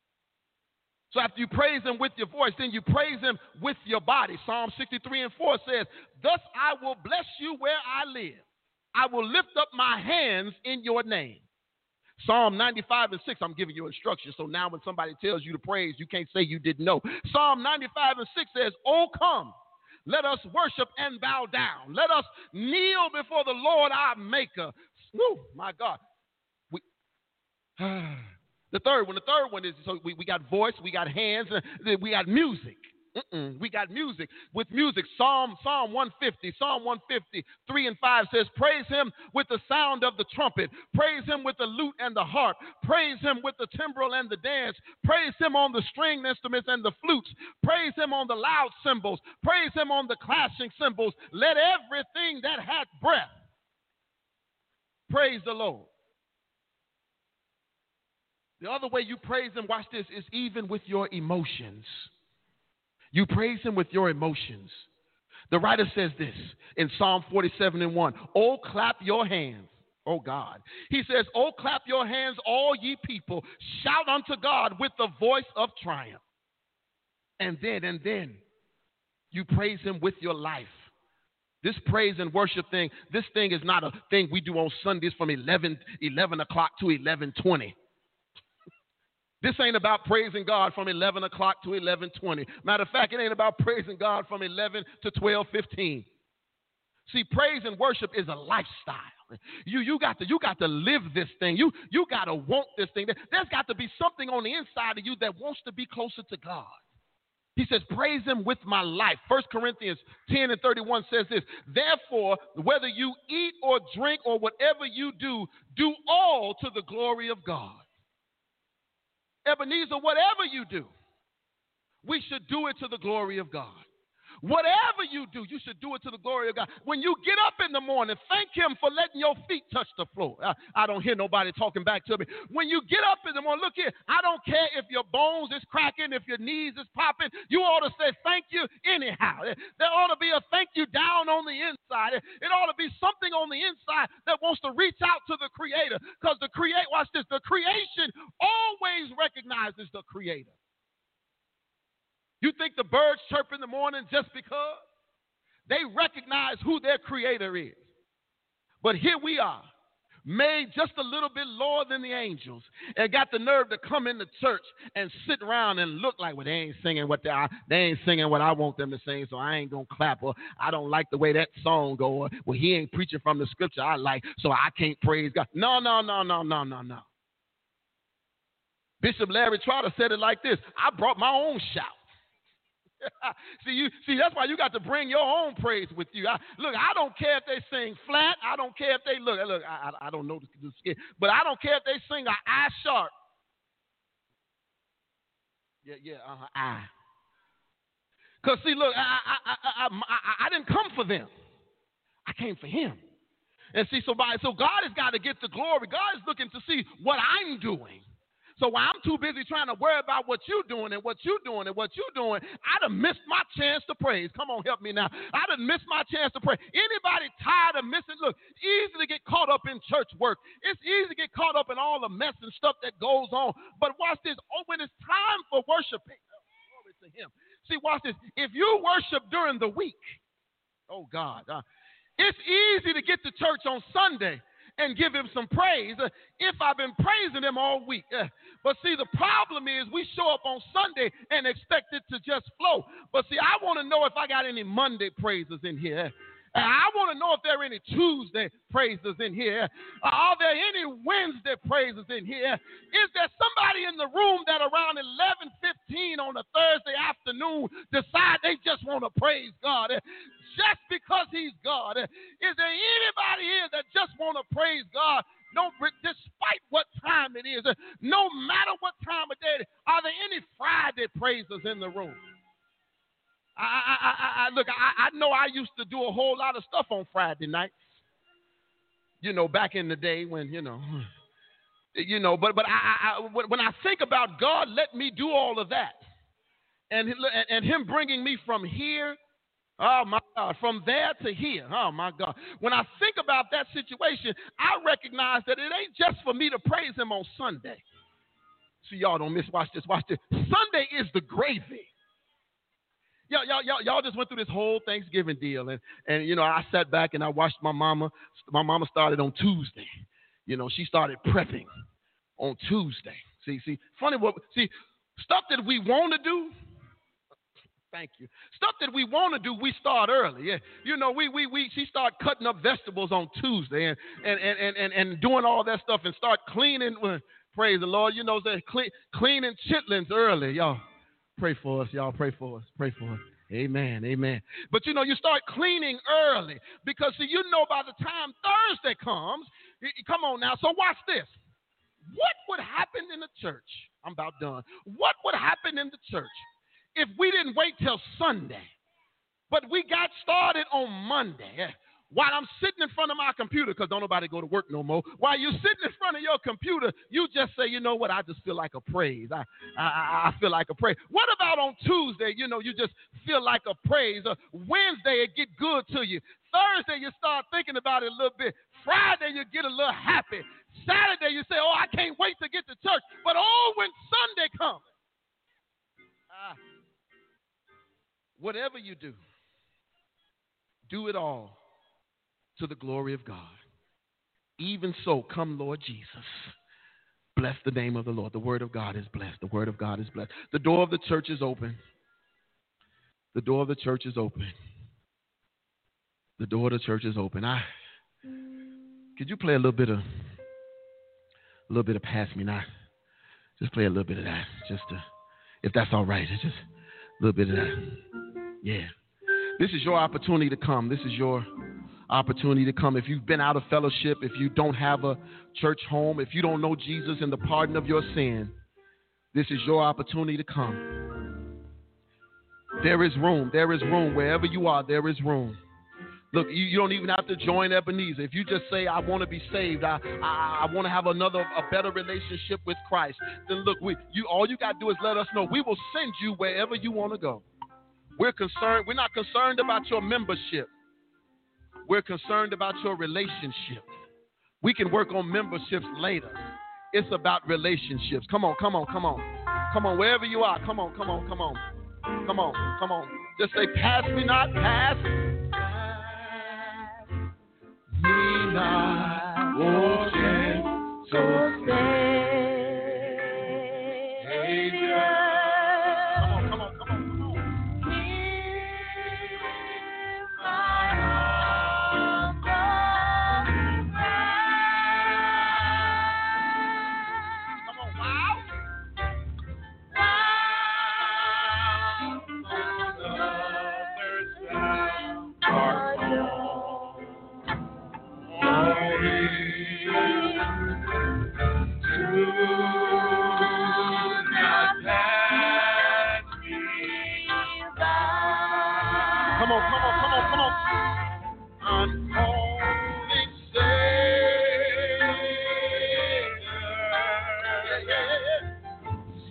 So after you praise him with your voice, then you praise him with your body. Psalm sixty-three and four says, thus I will bless you where I live. I will lift up my hands in your name. Psalm ninety-five and six, I'm giving you instructions. So now when somebody tells you to praise, you can't say you didn't know. Psalm ninety-five and six says, oh, come, let us worship and bow down. Let us kneel before the Lord our Maker. Woo, my God. We, the third one, the third one is, so we, we got voice, we got hands, we got music. Mm-mm. We got music. With music, Psalm Psalm one fifty, Psalm one fifty, three and five says, praise him with the sound of the trumpet. Praise him with the lute and the harp. Praise him with the timbrel and the dance. Praise him on the string instruments and the flutes. Praise him on the loud cymbals. Praise him on the clashing cymbals. Let everything that hath breath praise the Lord. The other way you praise him, watch this, is even with your emotions. You praise him with your emotions. The writer says this in Psalm forty-seven and one. Oh, clap your hands, oh God. He says, oh, clap your hands, all ye people. Shout unto God with the voice of triumph. And then, and then, you praise him with your life. This praise and worship thing, this thing is not a thing we do on Sundays from eleven, eleven o'clock to eleven twenty. This ain't about praising God from eleven o'clock to eleven twenty. Matter of fact, it ain't about praising God from eleven to twelve fifteen. See, praise and worship is a lifestyle. You, you, got to, you got to live this thing. You, you got to want this thing. There's got to be something on the inside of you that wants to be closer to God. He says, praise him with my life. First Corinthians ten and thirty-one says this, therefore, whether you eat or drink or whatever you do, do all to the glory of God. Ebenezer, whatever you do, we should do it to the glory of God. Whatever you do, you should do it to the glory of God. When you get up in the morning, thank him for letting your feet touch the floor. I, I don't hear nobody talking back to me. When you get up in the morning, look here, I don't care if your bones is cracking, if your knees is popping. You ought to say thank you anyhow. There ought to be a thank you down on the inside. It ought to be something on the inside that wants to reach out to the Creator. Because the create, watch this, the creation always recognizes the Creator. You think the birds chirp in the morning just because? They recognize who their Creator is. But here we are, made just a little bit lower than the angels, and got the nerve to come into church and sit around and look like, well, they ain't singing what they are. They ain't singing what I want them to sing, so I ain't going to clap. Or I don't like the way that song goes. Well, he ain't preaching from the scripture I like, so I can't praise God. No, no, no, no, no, no, no. Bishop Larry Trotter said it like this, I brought my own shout. see, you see, that's why you got to bring your own praise with you. I, look, I don't care if they sing flat. I don't care if they look. Look, I, I, I don't know the skit, but I don't care if they sing a I sharp. Yeah, yeah, uh-huh, I. Cause see, look, I, I, I, I, I, I didn't come for them. I came for Him. And see, so by so God has got to get the glory. God is looking to see what I'm doing. So while I'm too busy trying to worry about what you're doing and what you're doing and what you're doing, I'd have missed my chance to praise. Come on, help me now. I'd have missed my chance to pray. Anybody tired of missing? Look, easy to get caught up in church work. It's easy to get caught up in all the mess and stuff that goes on. But watch this. Oh, when it's time for worshiping, oh, glory to Him. See, watch this. If you worship during the week, oh, God, uh, it's easy to get to church on Sunday and give Him some praise uh, if I've been praising Him all week. Uh, but see, the problem is we show up on Sunday and expect it to just flow. But see, I want to know if I got any Monday praises in here. Uh, I want to know if there are any Tuesday praises in here. Uh, are there any Wednesday praises in here? Is there somebody in the room that around eleven fifteen on a Thursday afternoon decide they just want to praise God? Uh, just because He's God. Uh, is there anybody here that just want to praise God? No, despite what time it is, uh, no matter what time of day it is, are there any Friday praisers in the room? I, I, I, I look, I, I know I used to do a whole lot of stuff on Friday nights. You know, back in the day when, you know, you know, but but I, I, when I think about God, let me do all of that, and and Him bringing me from here, oh my God, from there to here, oh my God. When I think about that situation, I recognize that it ain't just for me to praise Him on Sunday. See, y'all don't miss. Watch this. Watch this. Sunday is the gravy. Y'all, y'all, y'all, y'all just went through this whole Thanksgiving deal, and, and you know, I sat back and I watched my mama. My mama started on Tuesday. You know, she started prepping on Tuesday. See, see, funny what, see, stuff that we want to do. Thank you. Stuff that we want to do, we start early. Yeah, you know, we we we she started cutting up vegetables on Tuesday and and and and, and doing all that stuff and start cleaning. Uh, praise the Lord. You know, they clean, cleaning chitlins early, y'all. Pray for us, y'all. Pray for us. Pray for us. Amen. Amen. But, you know, you start cleaning early because, see, you know by the time Thursday comes, come on now. So watch this. What would happen in the church? I'm about done. What would happen in the church if we didn't wait till Sunday, but we got started on Monday? While I'm sitting in front of my computer, because don't nobody go to work no more, while you're sitting in front of your computer, you just say, you know what, I just feel like a praise. I I, I feel like a praise. What about on Tuesday, you know, you just feel like a praise. Uh, Wednesday, it get good to you. Thursday, you start thinking about it a little bit. Friday, you get a little happy. Saturday, you say, oh, I can't wait to get to church. But oh, when Sunday comes, uh, whatever you do, do it all to the glory of God. Even so, come Lord Jesus. Bless the name of the Lord. The word of God is blessed. The word of God is blessed. The door of the church is open. The door of the church is open. The door of the church is open. I could you play a little bit of a little bit of Pass Me Not? Just play a little bit of that. Just to, if that's all right. It's just A little bit of that. Yeah. This is your opportunity to come. This is your opportunity to come. If you've been out of fellowship, if you don't have a church home, if you don't know Jesus and the pardon of your sin, this is your opportunity to come. There is room. There is room. Wherever you are, there is room. Look, you, you don't even have to join Ebenezer. If you just say, I want to be saved, I I, I want to have another, a better relationship with Christ, then look, we you all you got to do is let us know. We will send you wherever you want to go. We're concerned. We're not concerned about your membership. We're concerned about your relationship. We can work on memberships later. It's about relationships. Come on, come on, come on. Come on, wherever you are. Come on, come on, come on. Come on, come on. Just say, pass me not, pass me not, oh, so Savior. Come on, come on, come on, come on. Come on, wow. Come on, come on, come on, come on. I'm only Savior. Yeah, yeah, yeah.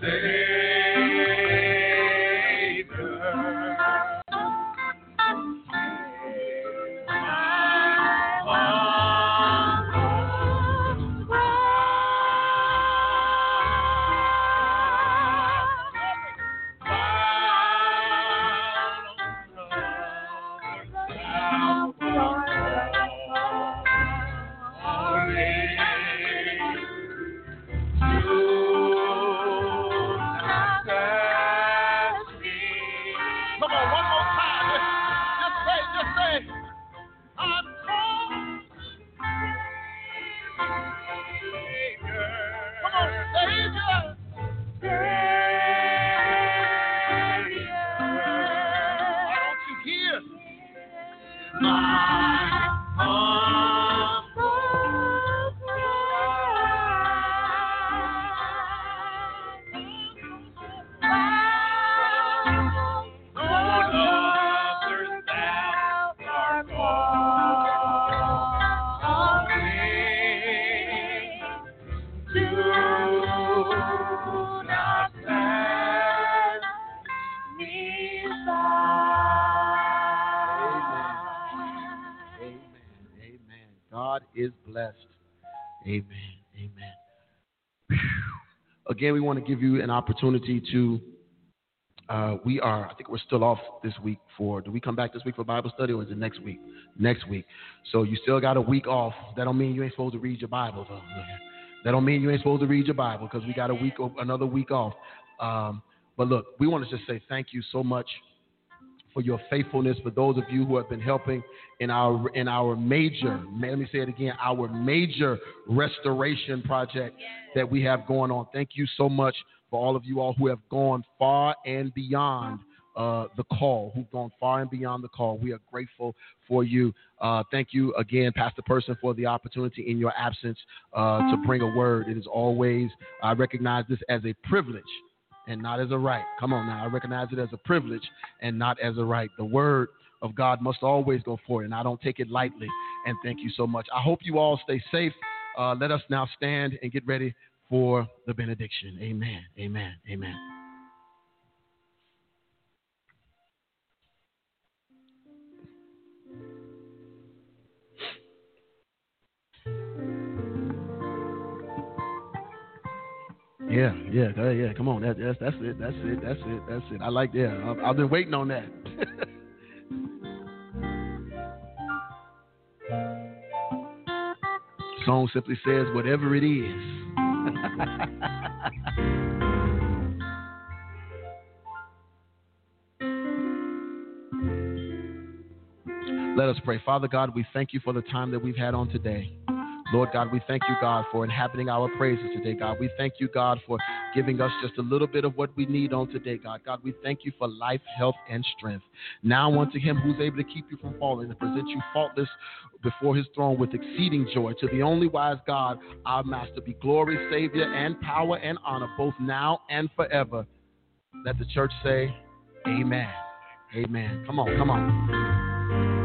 Amen. Amen. Whew. Again, we want to give you an opportunity to, uh, we are, I think we're still off this week for, do we come back this week for Bible study or is it next week? Next week. So you still got a week off. That don't mean you ain't supposed to read your Bible, though. That don't mean you ain't supposed to read your Bible because we got a week, another week off. Um, but look, we want to just say thank you so much for your faithfulness, for those of you who have been helping in our in our major, let me say it again, our major restoration project that we have going on. Thank you so much for all of you all who have gone far and beyond uh, the call, who've gone far and beyond the call. We are grateful for you. Uh, thank you again, Pastor Person, for the opportunity in your absence uh, to bring a word. It is always, I recognize this as a privilege and not as a right. Come on now. I recognize it as a privilege and not as a right. The word of God must always go forward, and I don't take it lightly. And thank you so much. I hope you all stay safe. Uh, let us now stand and get ready for the benediction. Amen. Amen. Amen. Yeah, yeah, uh, yeah. Come on, that, that's that's it. That's it. That's it. That's it. I like that. Yeah, I've, I've been waiting on that. Song simply says, "Whatever it is." Let us pray. Father God, we thank you for the time that we've had on today. Lord God, we thank you, God, for inhabiting our praises today, God. We thank you, God, for giving us just a little bit of what we need on today, God. God, we thank you for life, health, and strength. Now unto him who's able to keep you from falling and present you faultless before his throne with exceeding joy. To the only wise God, our Master, be glory, Savior, and power and honor, both now and forever. Let the church say, amen. Amen. Come on, come on.